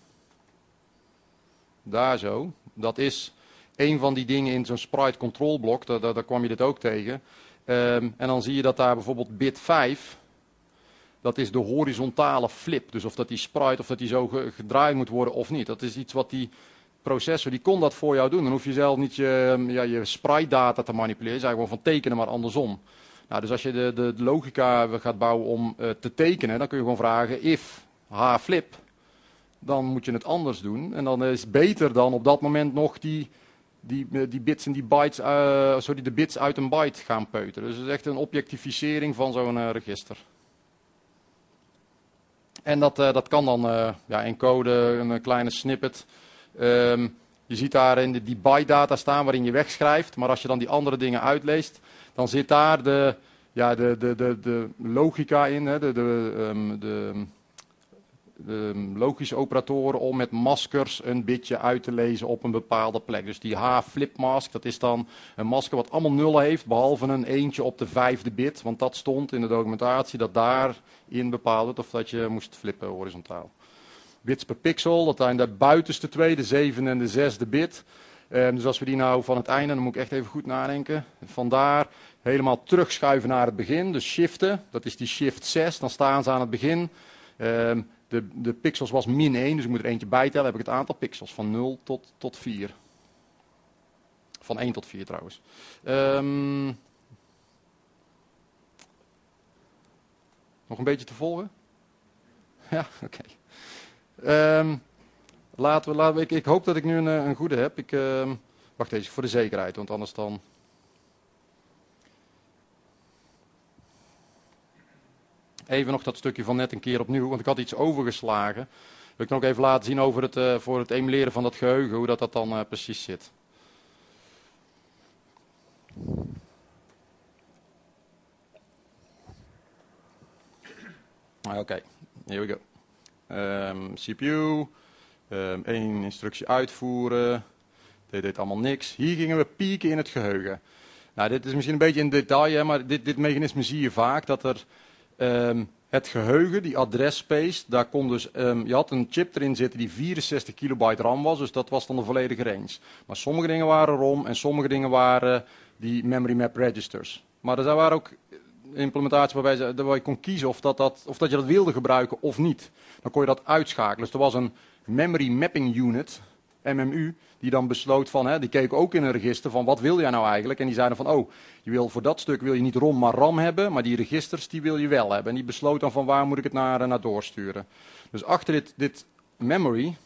[SPEAKER 2] daar zo, dat is een van die dingen in zo'n sprite control blok. Daar, daar, daar kwam je dit ook tegen. Um, en dan zie je dat daar bijvoorbeeld bit vijf... dat is de horizontale flip. Dus of dat die sprite, of dat die zo gedraaid moet worden of niet. Dat is iets wat die processor, die kon dat voor jou doen. Dan hoef je zelf niet je, ja, je sprite data te manipuleren. Het is eigenlijk gewoon van tekenen, maar andersom. Nou, dus als je de, de, de logica gaat bouwen om uh, te tekenen, dan kun je gewoon vragen if h flip. Dan moet je het anders doen. En dan is het beter dan op dat moment nog die, die, die bits en die bytes, uh, sorry, de bits uit een byte gaan peuteren. Dus het is echt een objectificering van zo'n uh, register. En dat, uh, dat kan dan uh, ja, encoden, een kleine snippet. Um, je ziet daar in de, die byte data staan waarin je wegschrijft. Maar als je dan die andere dingen uitleest, dan zit daar de, ja, de, de, de, de logica in, hè, de, de, um, de, de logische operatoren om met maskers een bitje uit te lezen op een bepaalde plek. Dus die H-flip mask, dat is dan een masker wat allemaal nullen heeft, behalve een eentje op de vijfde bit. Want dat stond in de documentatie dat daarin bepaald werd of dat je moest flippen horizontaal. Bits per pixel, dat zijn de buitenste twee, de zevende en de zesde bit. Um, dus als we die nou van het einde, dan moet ik echt even goed nadenken. Vandaar helemaal terugschuiven naar het begin, dus shiften, dat is die shift zes, dan staan ze aan het begin. Um, de, de pixels was min één, dus ik moet er eentje bijtellen, heb ik het aantal pixels van nul tot, tot vier. Van één tot vier trouwens. Um, nog een beetje te volgen? Ja, oké. Okay. Um, laten we, laten we, ik, ik hoop dat ik nu een, een goede heb. Ik, uh, wacht even, voor de zekerheid, want anders dan... Even nog dat stukje van net een keer opnieuw, want ik had iets overgeslagen. Wil ik nog even laten zien over het, uh, voor het emuleren van dat geheugen, hoe dat, dat dan uh, precies zit. Oké, okay. Here we go. Um, C P U, um, één instructie uitvoeren, dit deed allemaal niks. Hier gingen we pieken in het geheugen. Nou, dit is misschien een beetje in detail, hè, maar dit, dit mechanisme zie je vaak, dat er um, het geheugen, die addresspace, daar kon dus, um, je had een chip erin zitten die vierenzestig kilobyte RAM was, dus dat was dan de volledige range. Maar sommige dingen waren ROM en sommige dingen waren die memory map registers. Maar er waren ook implementaties waarbij je, waarbij je kon kiezen of, dat, dat, of dat je dat wilde gebruiken of niet. Dan kon je dat uitschakelen. Dus er was een Memory Mapping Unit, M M U, die dan besloot van, hè, die keken ook in een register van wat wil jij nou eigenlijk? En die zeiden van, oh, je wil, voor dat stuk wil je niet ROM maar RAM hebben, maar die registers die wil je wel hebben. En die besloot dan van waar moet ik het naar, naar doorsturen. Dus achter dit, dit memory,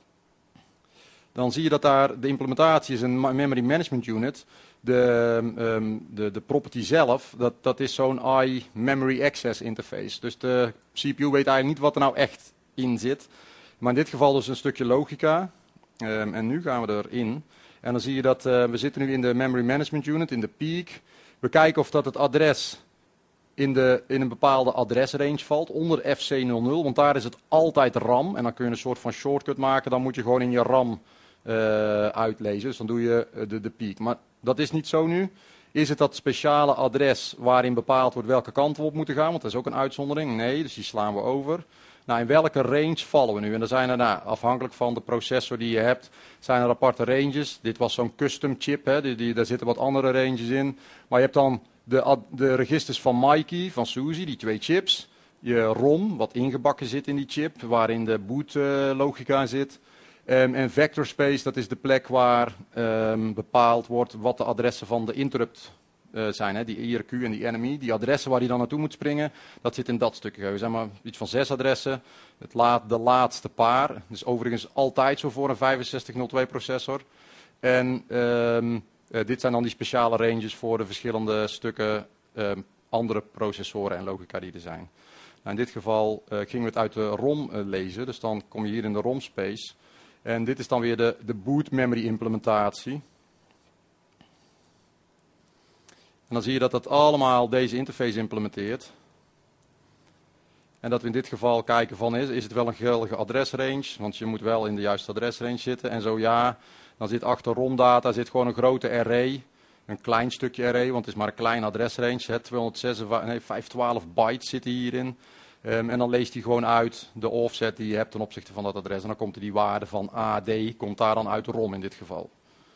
[SPEAKER 2] dan zie je dat daar de implementatie is een Memory Management Unit. De, um, de, de property zelf, dat, dat is zo'n I Memory Access Interface. Dus de C P U weet eigenlijk niet wat er nou echt in zit. Maar in dit geval dus een stukje logica. Um, en nu gaan we erin. En dan zie je dat uh, we zitten nu in de Memory Management Unit, in de peak. We kijken of dat het adres in, de, in een bepaalde adresrange valt, onder F C nul nul. Want daar is het altijd RAM. En dan kun je een soort van shortcut maken. Dan moet je gewoon in je RAM uh, uitlezen. Dus dan doe je uh, de, de peak. Maar dat is niet zo nu. Is het dat speciale adres waarin bepaald wordt welke kant we op moeten gaan? Want dat is ook een uitzondering. Nee, dus die slaan we over. Nou, in welke range vallen we nu? En dan zijn er, nou, afhankelijk van de processor die je hebt, zijn er aparte ranges. Dit was zo'n custom chip, hè. Die, die, daar zitten wat andere ranges in. Maar je hebt dan de, de registers van Mikey, van Suzy, die twee chips. Je ROM, wat ingebakken zit in die chip, waarin de boot uh, logica zit. Um, en vector space, dat is de plek waar um, bepaald wordt wat de adressen van de interrupt uh, zijn. Hè? Die I R Q en die N M I. Die adressen waar die dan naartoe moet springen, dat zit in dat stukje. Er zijn maar iets van zes adressen. Het laat, de laatste paar. Dat is overigens altijd zo voor een vijfenzestig nul twee processor. En um, uh, dit zijn dan die speciale ranges voor de verschillende stukken um, andere processoren en logica die er zijn. Nou, in dit geval uh, gingen we het uit de ROM uh, lezen. Dus dan kom je hier in de ROM space. En dit is dan weer de, de boot memory implementatie. En dan zie je dat dat allemaal deze interface implementeert. En dat we in dit geval kijken van is, is het wel een geldige adresrange? Want je moet wel in de juiste adresrange zitten. En zo ja, dan zit achter ROM-data zit gewoon een grote array. Een klein stukje array, want het is maar een klein adresrange. Hè, tweehonderdzesenvijftig, nee, vijfhonderdtwaalf bytes zitten hierin. Um, en dan leest hij gewoon uit de offset die je hebt ten opzichte van dat adres. En dan komt er die waarde van A D, komt daar dan uit ROM in dit geval.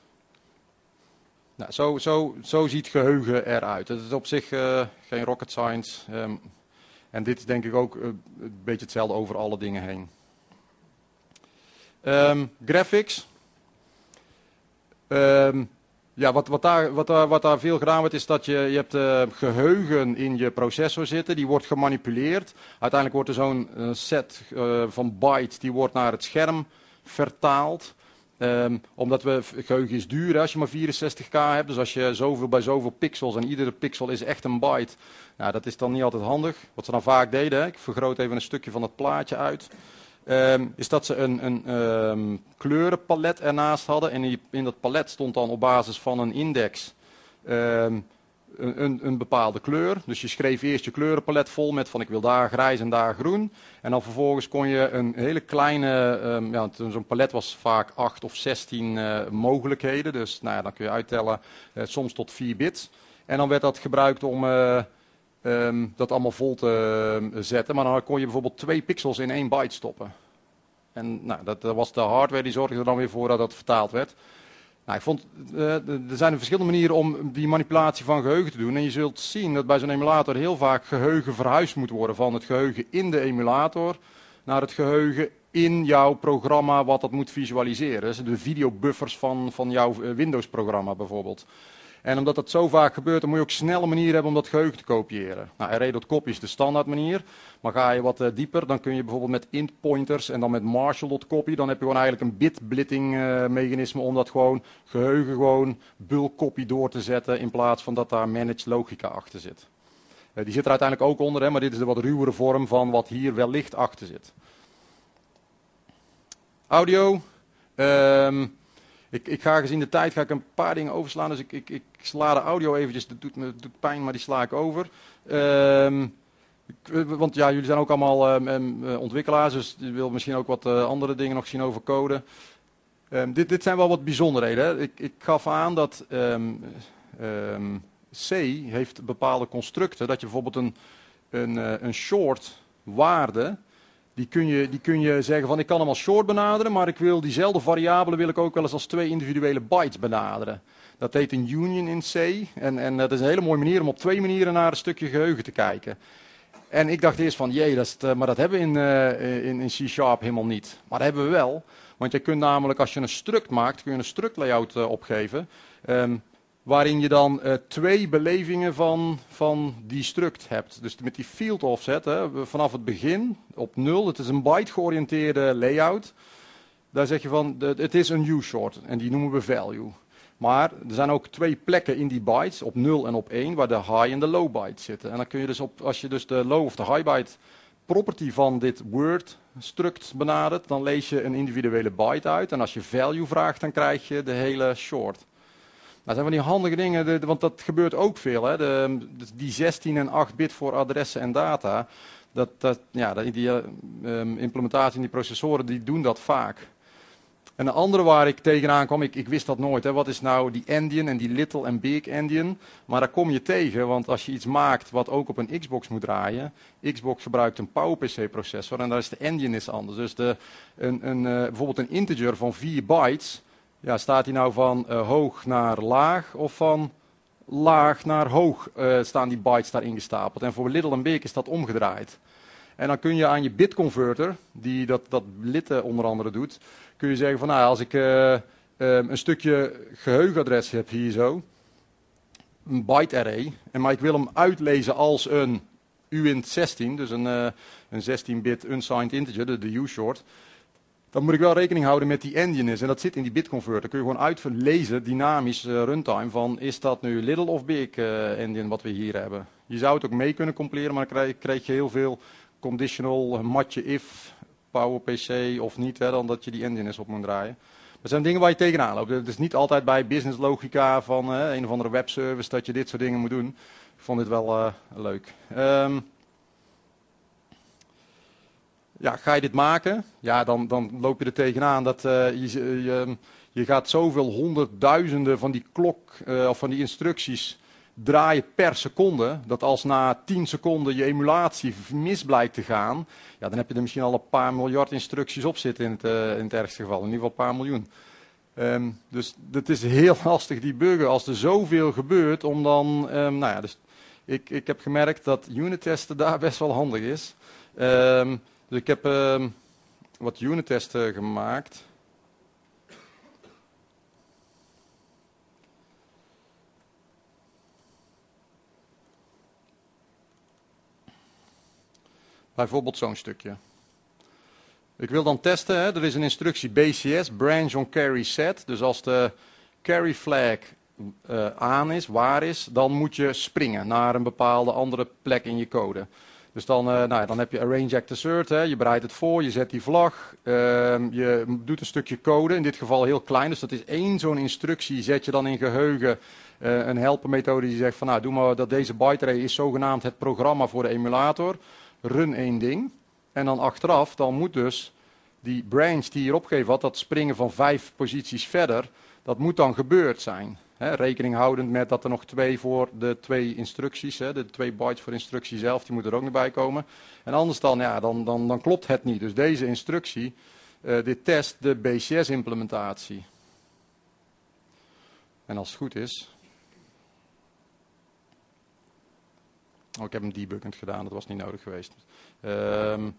[SPEAKER 2] Nou, zo, zo, zo ziet geheugen eruit. Het is op zich uh, geen rocket science. Um, En dit is denk ik ook uh, een beetje hetzelfde over alle dingen heen. Um, graphics. Um, ja, wat, wat, daar, wat, daar, wat daar veel gedaan wordt is dat je, je hebt uh, geheugen in je processor zitten. Die wordt gemanipuleerd. Uiteindelijk wordt er zo'n uh, set uh, van bytes die wordt naar het scherm vertaald. Um, omdat we, geheugen is duur hè, als je maar vierenzestig k hebt. Dus als je zoveel bij zoveel pixels en iedere pixel is echt een byte. Nou, dat is dan niet altijd handig. Wat ze dan vaak deden, hè, ik vergroot even een stukje van het plaatje uit. Um, is dat ze een, een um, kleurenpalet ernaast hadden. En die, in dat palet stond dan op basis van een index um, een, een, een bepaalde kleur. Dus je schreef eerst je kleurenpalet vol met van ik wil daar grijs en daar groen. En dan vervolgens kon je een hele kleine, um, ja, zo'n palet was vaak acht of zestien uh, mogelijkheden. Dus nou ja, dan kun je uittellen uh, soms tot vier bits. En dan werd dat gebruikt om uh, um, dat allemaal vol te uh, zetten. Maar dan kon je bijvoorbeeld twee pixels in één byte stoppen. En nou, dat, dat was de hardware die zorgde er dan weer voor dat dat vertaald werd. Nou, ik vond, uh, er zijn verschillende manieren om die manipulatie van geheugen te doen. En je zult zien dat bij zo'n emulator heel vaak geheugen verhuisd moet worden. Van het geheugen in de emulator naar het geheugen in jouw programma wat dat moet visualiseren. Dus de videobuffers van, van jouw Windows-programma bijvoorbeeld. En omdat dat zo vaak gebeurt, dan moet je ook snelle manieren hebben om dat geheugen te kopiëren. Nou, array.copy is de standaard manier. Maar ga je wat uh, dieper, dan kun je bijvoorbeeld met int pointers en dan met marshall.copy, dan heb je gewoon eigenlijk een bit-blitting uh, mechanisme om dat gewoon geheugen gewoon bulk copy door te zetten in plaats van dat daar managed logica achter zit. Uh, die zit er uiteindelijk ook onder, hè, maar dit is de wat ruwere vorm van wat hier wellicht achter zit. Audio. Um, Ik, ik ga gezien de tijd ga ik een paar dingen overslaan, dus ik, ik, ik sla de audio eventjes, dat doet me doet pijn, maar die sla ik over. Um, ik, want ja, jullie zijn ook allemaal um, um, ontwikkelaars, dus je wil misschien ook wat uh, andere dingen nog zien over code. Um, dit, dit zijn wel wat bijzonderheden. Hè. Ik, ik gaf aan dat um, um, C heeft bepaalde constructen, dat je bijvoorbeeld een, een, uh, een short waarde... Die kun, je, die kun je zeggen van ik kan hem als short benaderen, maar ik wil diezelfde variabele wil ik ook wel eens als twee individuele bytes benaderen. Dat heet een union in C en, en dat is een hele mooie manier om op twee manieren naar een stukje geheugen te kijken. En ik dacht eerst van jee, dat is het, maar dat hebben we in, uh, in, in C Sharp helemaal niet. Maar dat hebben we wel, want je kunt namelijk als je een struct maakt, kun je een struct layout uh, opgeven. Um, Waarin je dan uh, twee belevingen van, van die struct hebt. Dus met die field offset, hè, vanaf het begin op nul, het is een byte georiënteerde layout. Daar zeg je van, het is een U-short en die noemen we value. Maar er zijn ook twee plekken in die bytes, op nul en op één, waar de high en de low byte zitten. En dan kun je dus op, als je dus de low of de high byte property van dit word struct benadert, dan lees je een individuele byte uit. En als je value vraagt, dan krijg je de hele short. Dat zijn van die handige dingen, de, de, want dat gebeurt ook veel. Hè. De, de, die zestien en acht bit voor adressen en data, dat, dat, ja, die uh, um, implementatie in die processoren, die doen dat vaak. En een andere waar ik tegenaan kwam, ik, ik wist dat nooit, hè. Wat is nou die endian en die little en big endian? Maar daar kom je tegen, want als je iets maakt wat ook op een Xbox moet draaien, Xbox gebruikt een PowerPC processor en daar is de endian is anders. Dus de, een, een, uh, bijvoorbeeld een integer van vier bytes, ja, staat die nou van uh, hoog naar laag of van laag naar hoog uh, staan die bytes daarin gestapeld. En voor little en big is dat omgedraaid. En dan kun je aan je bitconverter, die dat, dat litten onder andere doet, kun je zeggen van nou, als ik uh, uh, een stukje geheugenadres heb hier zo, een byte array, en maar ik wil hem uitlezen als een uint zestien, dus een, uh, een zestien bit unsigned integer, de, de U-short, dan moet ik wel rekening houden met die endianness. En dat zit in die bitconverter. Kun je gewoon uitlezen, dynamisch uh, runtime, van is dat nu little of big uh, endian wat we hier hebben. Je zou het ook mee kunnen compileren, maar dan krijg, krijg je heel veel conditional, uh, matje if, PowerPC of niet, hè, dan dat je die endianness op moet draaien. Dat zijn dingen waar je tegenaan loopt. Het is niet altijd bij business logica van uh, een of andere webservice dat je dit soort dingen moet doen. Ik vond dit wel uh, leuk. Um, Ja, ga je dit maken? Ja, dan, dan loop je er tegenaan dat uh, je, je, je gaat zoveel honderdduizenden van die klok, uh, of van die instructies draaien per seconde, dat als na tien seconden je emulatie mis blijkt te gaan, ja, dan heb je er misschien al een paar miljard instructies op zitten in het, uh, in het ergste geval, in ieder geval een paar miljoen. Um, dus het is heel lastig die buggen als er zoveel gebeurt, om dan, um, nou ja, dus ik, ik heb gemerkt dat unit testen daar best wel handig is. Um, dus ik heb um, wat unit testen gemaakt. Bijvoorbeeld zo'n stukje. Ik wil dan testen, hè, er is een instructie B C S, branch on carry set. Dus als de carry flag uh, aan is, waar is, dan moet je springen naar een bepaalde andere plek in je code. Dus dan, uh, nou, dan heb je arrange act assert, hè, je bereidt het voor, je zet die vlag, uh, je doet een stukje code, in dit geval heel klein. Dus dat is één zo'n instructie, zet je dan in geheugen. Uh, een helpermethode die zegt van, nou, doe maar dat deze byte array is zogenaamd het programma voor de emulator. Run één ding. En dan achteraf, dan moet dus die branch die hier opgegeven had, dat springen van vijf posities verder, dat moet dan gebeurd zijn. He, rekening houdend met dat er nog twee voor de twee instructies, he, de twee bytes voor instructie zelf, die moeten er ook nog bij komen. En anders dan, ja, dan, dan, dan klopt het niet. Dus deze instructie, uh, dit test de B C S-implementatie. En als het goed is... Oh, ik heb hem debuggend gedaan, dat was niet nodig geweest. Um,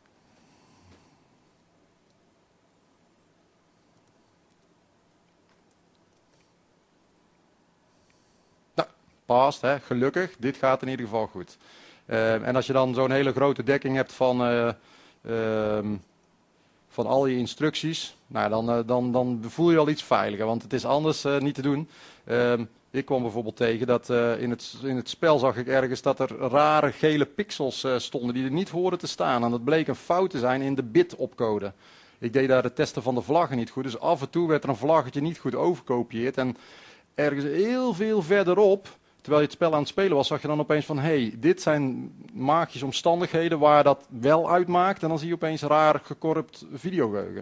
[SPEAKER 2] nou, past, hè, gelukkig. Dit gaat in ieder geval goed. Uh, en als je dan zo'n hele grote dekking hebt van, uh, um, van al je instructies, nou, dan, uh, dan, dan voel je al iets veiliger, want het is anders uh, niet te doen. Um, Ik kwam bijvoorbeeld tegen dat uh, in, het, in het spel zag ik ergens dat er rare gele pixels uh, stonden die er niet hoorden te staan. En dat bleek een fout te zijn in de bit-opcode. Ik deed daar de testen van de vlaggen niet goed, dus af en toe werd er een vlaggetje niet goed overkopieerd. En ergens heel veel verderop, terwijl je het spel aan het spelen was, zag je dan opeens van, hé, hey, dit zijn magische omstandigheden waar dat wel uitmaakt. En dan zie je opeens raar gecorrupt videogeheugen.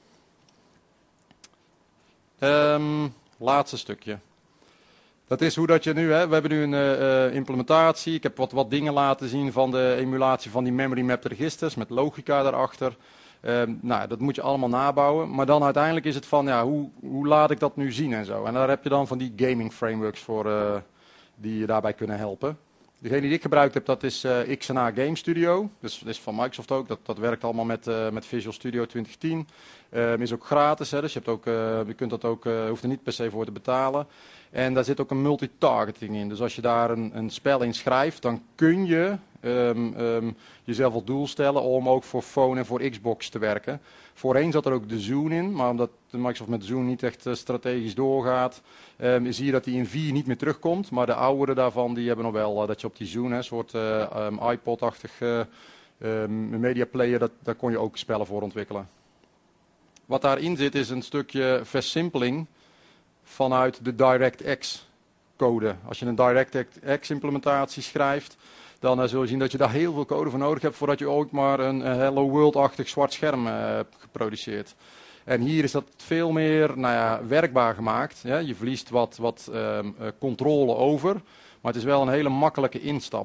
[SPEAKER 2] Um, laatste stukje. Dat is hoe dat je nu, hè, we hebben nu een uh, implementatie. Ik heb wat, wat dingen laten zien van de emulatie van die memory mapped registers met logica daarachter. Uh, nou, dat moet je allemaal nabouwen. Maar dan uiteindelijk is het van, ja, hoe, hoe laat ik dat nu zien en zo. En daar heb je dan van die gaming frameworks voor uh, die je daarbij kunnen helpen. Degene die ik gebruikt heb, dat is uh, X N A Game Studio. Dus dat is van Microsoft ook. Dat, dat werkt allemaal met, uh, met Visual Studio twintig tien. Uh, is ook gratis, hè, dus je, hebt ook, uh, je kunt dat ook, uh, hoeft er niet per se voor te betalen. En daar zit ook een multitargeting in. Dus als je daar een, een spel in schrijft, dan kun je um, um, jezelf als doel stellen om ook voor phone en voor Xbox te werken. Voorheen zat er ook de Zune in, maar omdat Microsoft met Zune niet echt uh, strategisch doorgaat, um, zie je dat die in vier niet meer terugkomt. Maar de oudere daarvan, die hebben nog wel uh, dat je op die Zune, een soort uh, um, iPod-achtig uh, um, media player, dat, daar kon je ook spellen voor ontwikkelen. Wat daarin zit is een stukje versimpeling vanuit de DirectX code. Als je een DirectX implementatie schrijft, dan uh, zul je zien dat je daar heel veel code voor nodig hebt voordat je ooit maar een, een Hello World-achtig zwart scherm uh, hebt geproduceerd. En hier is dat veel meer nou ja, werkbaar gemaakt. Ja? Je verliest wat, wat uh, uh, controle over, maar het is wel een hele makkelijke instap.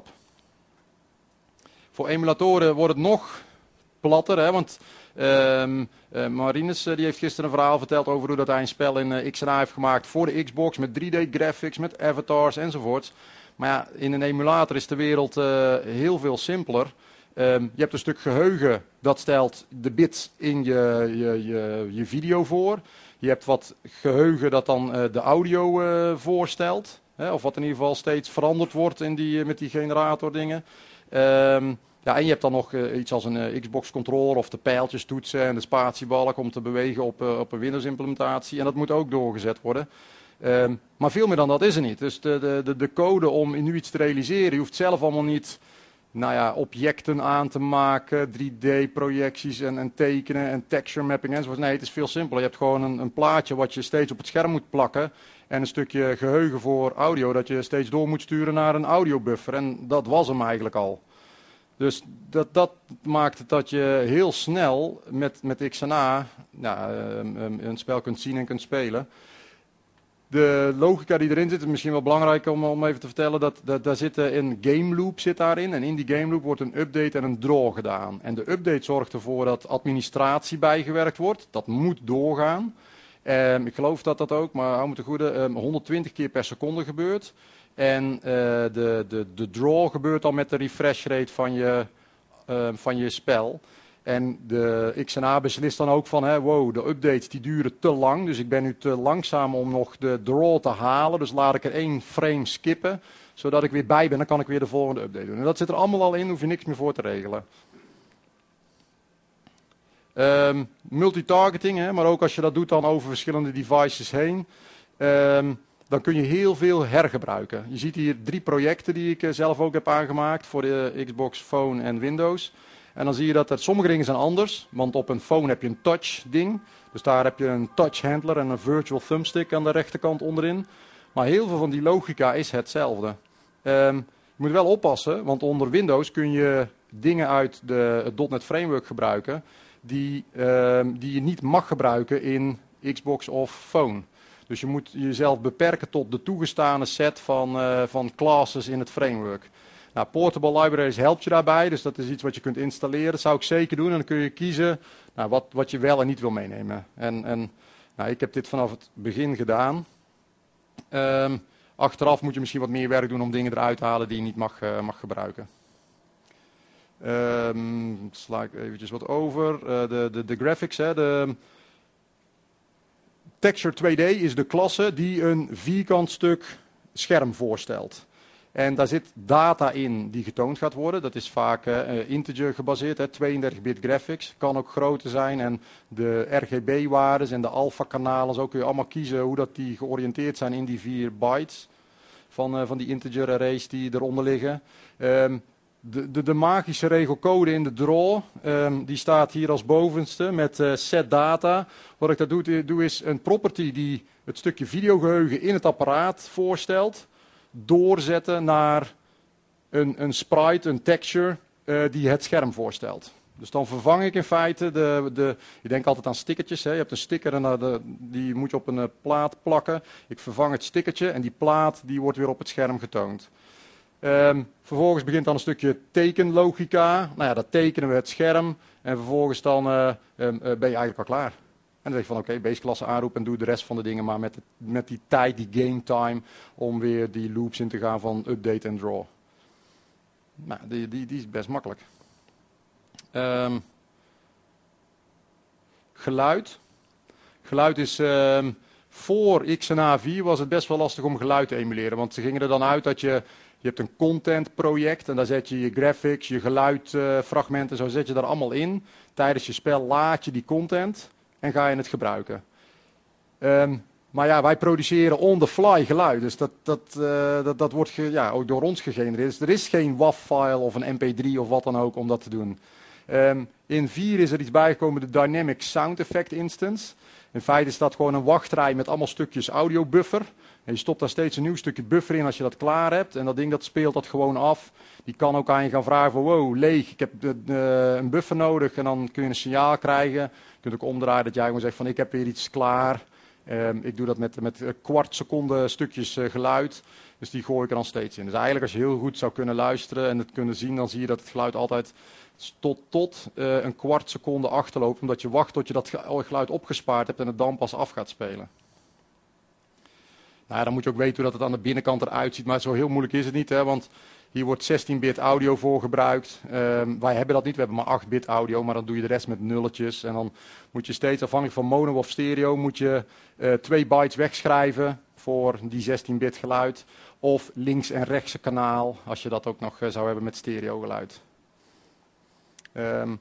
[SPEAKER 2] Voor emulatoren wordt het nog platter, hè, want Um, uh, Marines uh, die heeft gisteren een verhaal verteld over hoe dat hij een spel in uh, X N A heeft gemaakt voor de Xbox met drie D graphics, met avatars enzovoorts. Maar ja, in een emulator is de wereld uh, heel veel simpeler. Um, je hebt een stuk geheugen, dat stelt de bits in je, je, je, je video voor. Je hebt wat geheugen dat dan uh, de audio uh, voorstelt. Hè, of wat in ieder geval steeds veranderd wordt in die, uh, met die generator dingen. Um, Ja, en je hebt dan nog uh, iets als een uh, Xbox controller of de pijltjes toetsen en de spatiebalk om te bewegen op, uh, op een Windows implementatie. En dat moet ook doorgezet worden. Um, maar veel meer dan dat is er niet. Dus de, de, de code om nu iets te realiseren, je hoeft zelf allemaal niet nou ja, objecten aan te maken, drie D projecties en, en tekenen en texture mapping enzovoort. Nee, het is veel simpeler. Je hebt gewoon een, een plaatje wat je steeds op het scherm moet plakken. En een stukje geheugen voor audio dat je steeds door moet sturen naar een audiobuffer. En dat was hem eigenlijk al. Dus dat, dat maakt het dat je heel snel met, met X N A nou, een spel kunt zien en kunt spelen. De logica die erin zit, is misschien wel belangrijk om, om even te vertellen. Dat, dat, daar zit een game loop zit daarin. En in die game loop wordt een update en een draw gedaan. En de update zorgt ervoor dat administratie bijgewerkt wordt. Dat moet doorgaan. Um, ik geloof dat dat ook, maar hou me te goede, um, honderdtwintig keer per seconde gebeurt. En uh, de, de, de draw gebeurt dan met de refresh rate van je, uh, van je spel. En de X N A beslist dan ook van, hè, wow, de updates die duren te lang. Dus ik ben nu te langzaam om nog de draw te halen. Dus laat ik er één frame skippen, zodat ik weer bij ben. Dan kan ik weer de volgende update doen. En dat zit er allemaal al in, hoef je niks meer voor te regelen. Um, multitargeting, hè, maar ook als je dat doet dan over verschillende devices heen. Um, dan kun je heel veel hergebruiken. Je ziet hier drie projecten die ik zelf ook heb aangemaakt voor de Xbox Phone en Windows. En dan zie je dat er, sommige dingen zijn anders, want op een phone heb je een touch ding. Dus daar heb je een touch handler en een virtual thumbstick aan de rechterkant onderin. Maar heel veel van die logica is hetzelfde. Um, je moet wel oppassen, want onder Windows kun je dingen uit de, het .dot net Framework gebruiken die, um, die je niet mag gebruiken in Xbox of Phone. Dus je moet jezelf beperken tot de toegestane set van, uh, van classes in het framework. Nou, Portable Libraries helpt je daarbij, dus dat is iets wat je kunt installeren. Dat zou ik zeker doen en dan kun je kiezen nou, wat, wat je wel en niet wil meenemen. En, en nou, ik heb dit vanaf het begin gedaan. Um, achteraf moet je misschien wat meer werk doen om dingen eruit te halen die je niet mag, uh, mag gebruiken. Um, sla ik eventjes wat over. Uh, de, de, de graphics, hè, de... Texture twee D is de klasse die een vierkant stuk scherm voorstelt. En daar zit data in die getoond gaat worden. Dat is vaak uh, integer gebaseerd, hè, tweeëndertig bit graphics. Kan ook groter zijn. En de R G B-waarden en de alpha-kanalen, zo kun je allemaal kiezen hoe dat die georiënteerd zijn in die vier bytes van, uh, van die integer arrays die eronder liggen. Um, De, de, de magische regelcode in de draw, um, die staat hier als bovenste met uh, set data. Wat ik daar doe, doe is een property die het stukje videogeheugen in het apparaat voorstelt, doorzetten naar een, een sprite, een texture uh, die het scherm voorstelt. Dus dan vervang ik in feite, de, de, je denkt altijd aan stickertjes, hè? Je hebt een sticker en de, die moet je op een uh, plaat plakken. Ik vervang het stickertje en die plaat die wordt weer op het scherm getoond. Um, vervolgens begint dan een stukje tekenlogica. Nou ja, dat tekenen we het scherm. En vervolgens dan uh, um, uh, ben je eigenlijk al klaar. En dan zeg je van oké, okay, baseklasse aanroepen en doe de rest van de dingen maar met, de, met die tijd, die game time, om weer die loops in te gaan van update en draw. Nou, die, die, die is best makkelijk. Um, geluid. Geluid is... Um, voor X N A vier was het best wel lastig om geluid te emuleren. Want ze gingen er dan uit dat je... Je hebt een content project en daar zet je je graphics, je geluidfragmenten, uh, zo zet je daar allemaal in. Tijdens je spel laad je die content en ga je het gebruiken. Um, maar ja, wij produceren on the fly geluid, dus dat, dat, uh, dat, dat wordt ge, ja, ook door ons gegenereerd. Dus er is geen W A V-file of een M P drie of wat dan ook om dat te doen. Um, in vier is er iets bijgekomen, de Dynamic Sound Effect Instance. In feite is dat gewoon een wachtrij met allemaal stukjes audiobuffer. En je stopt daar steeds een nieuw stukje buffer in als je dat klaar hebt. En dat ding dat speelt dat gewoon af. Die kan ook aan je gaan vragen van wow, leeg, ik heb uh, een buffer nodig. En dan kun je een signaal krijgen. Je kunt ook omdraaien dat jij gewoon zegt van ik heb weer iets klaar. Um, ik doe dat met, met kwart seconde stukjes uh, geluid. Dus die gooi ik er dan steeds in. Dus eigenlijk als je heel goed zou kunnen luisteren en het kunnen zien, dan zie je dat het geluid altijd tot, tot uh, een kwart seconde achterloopt. Omdat je wacht tot je dat geluid opgespaard hebt en het dan pas af gaat spelen. Nou, dan moet je ook weten hoe dat het aan de binnenkant eruit ziet. Maar zo heel moeilijk is het niet, hè, want hier wordt zestien bit audio voor gebruikt. Um, wij hebben dat niet, we hebben maar acht bit audio, maar dan doe je de rest met nulletjes. En dan moet je steeds, afhankelijk van mono of stereo, moet je uh, twee bytes wegschrijven voor die zestien bit geluid. Of links- en rechtse kanaal, als je dat ook nog uh, zou hebben met stereo geluid. Um,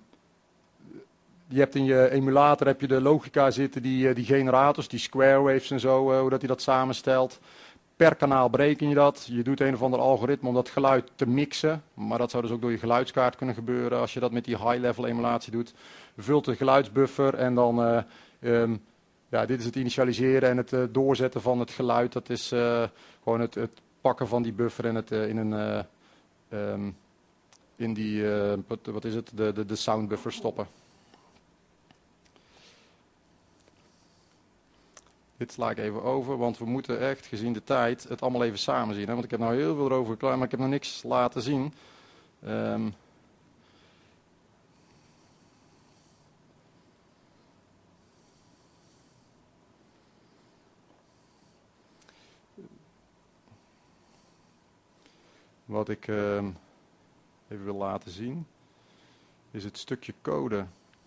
[SPEAKER 2] Je hebt in je emulator heb je de logica zitten, die, die generators, die square waves en zo, uh, hoe dat hij dat samenstelt. Per kanaal bereken je dat. Je doet een of ander algoritme om dat geluid te mixen. Maar dat zou dus ook door je geluidskaart kunnen gebeuren als je dat met die high-level emulatie doet. Je vult de geluidsbuffer en dan, uh, um, ja, dit is het initialiseren en het uh, doorzetten van het geluid. Dat is uh, gewoon het, het pakken van die buffer en het uh, in een, uh, um, in die, uh, wat, wat is het, de, de, de soundbuffer stoppen. Dit sla ik even over, want we moeten echt, gezien de tijd, het allemaal even samen zien. Hè? Want ik heb nou heel veel erover geklaard, maar ik heb nog niks laten zien. Um, Wat ik uh, even wil laten zien, is het stukje code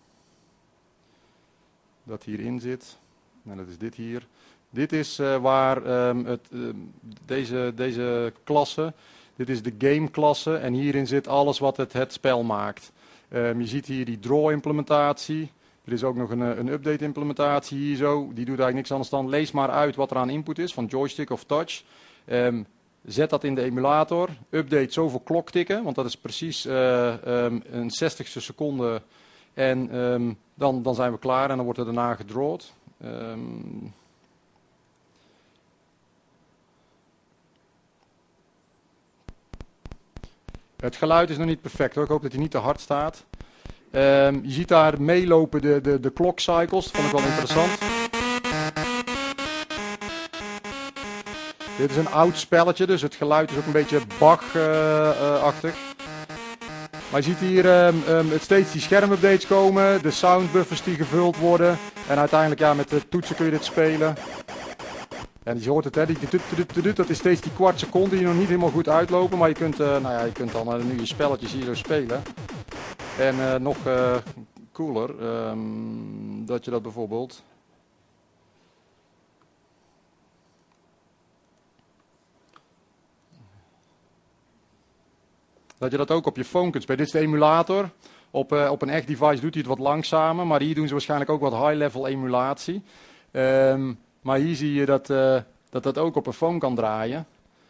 [SPEAKER 2] dat hierin zit. En dat is dit hier. Dit is uh, waar um, het, uh, deze, deze klasse, dit is de game klasse en hierin zit alles wat het, het spel maakt. Um, je ziet hier die draw implementatie. Er is ook nog een, een update implementatie hier zo. Die doet eigenlijk niks anders dan lees maar uit wat er aan input is van joystick of touch. Um, zet dat in de emulator. Update zoveel kloktikken, want dat is precies uh, um, een zestigste seconde. En um, dan, dan zijn we klaar en dan wordt er daarna gedrawd. Um, Het geluid is nog niet perfect hoor. Ik hoop dat hij niet te hard staat. Um, je ziet daar meelopen de, de, de clock cycles. Dat vond ik wel interessant. Dit is een oud spelletje, dus het geluid is ook een beetje Bach-achtig. Uh, uh, maar je ziet hier um, um, steeds die schermupdates komen. De soundbuffers die gevuld worden. En uiteindelijk ja, met de toetsen kun je dit spelen. En je hoort het, hè, die, die, die, dat is steeds die kwart seconde die nog niet helemaal goed uitlopen. Maar je kunt, uh, nou ja, je kunt dan uh, nu je spelletjes hier zo spelen. En uh, nog uh, cooler, um, dat je dat bijvoorbeeld... Dat je dat ook op je phone kunt spelen. Dit is de emulator. Op, uh, op een echt device doet hij het wat langzamer. Maar hier doen ze waarschijnlijk ook wat high-level emulatie. Um, Maar hier zie je dat, uh, dat dat ook op een phone kan draaien.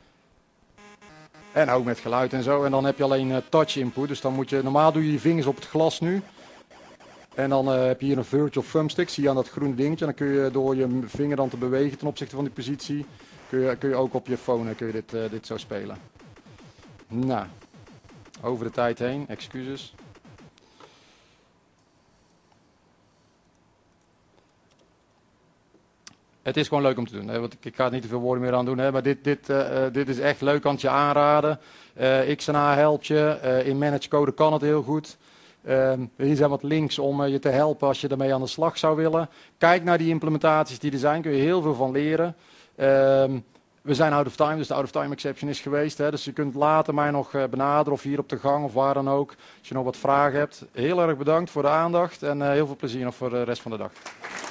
[SPEAKER 2] En ook met geluid en zo. En dan heb je alleen uh, touch input. Dus dan moet je, normaal doe je je vingers op het glas nu. En dan uh, heb je hier een virtual thumbstick. Zie je aan dat groene dingetje. En dan kun je door je vinger dan te bewegen ten opzichte van die positie. Kun je, kun je ook op je phone kun je dit, uh, dit zo spelen. Nou, over de tijd heen. Excuses. Het is gewoon leuk om te doen. Hè? Want ik, ik ga er niet te veel woorden meer aan doen. Hè? Maar dit, dit, uh, dit is echt leuk, kan het je aanraden. Uh, X N A helpt je. Uh, in Manage Code kan het heel goed. Uh, hier zijn wat links om uh, je te helpen als je ermee aan de slag zou willen. Kijk naar die implementaties die er zijn. Kun je heel veel van leren. Uh, we zijn out of time, dus de out of time exception is geweest. Hè? Dus je kunt later mij nog uh, benaderen of hier op de gang of waar dan ook. Als je nog wat vragen hebt. Heel erg bedankt voor de aandacht. En uh, heel veel plezier nog voor de rest van de dag.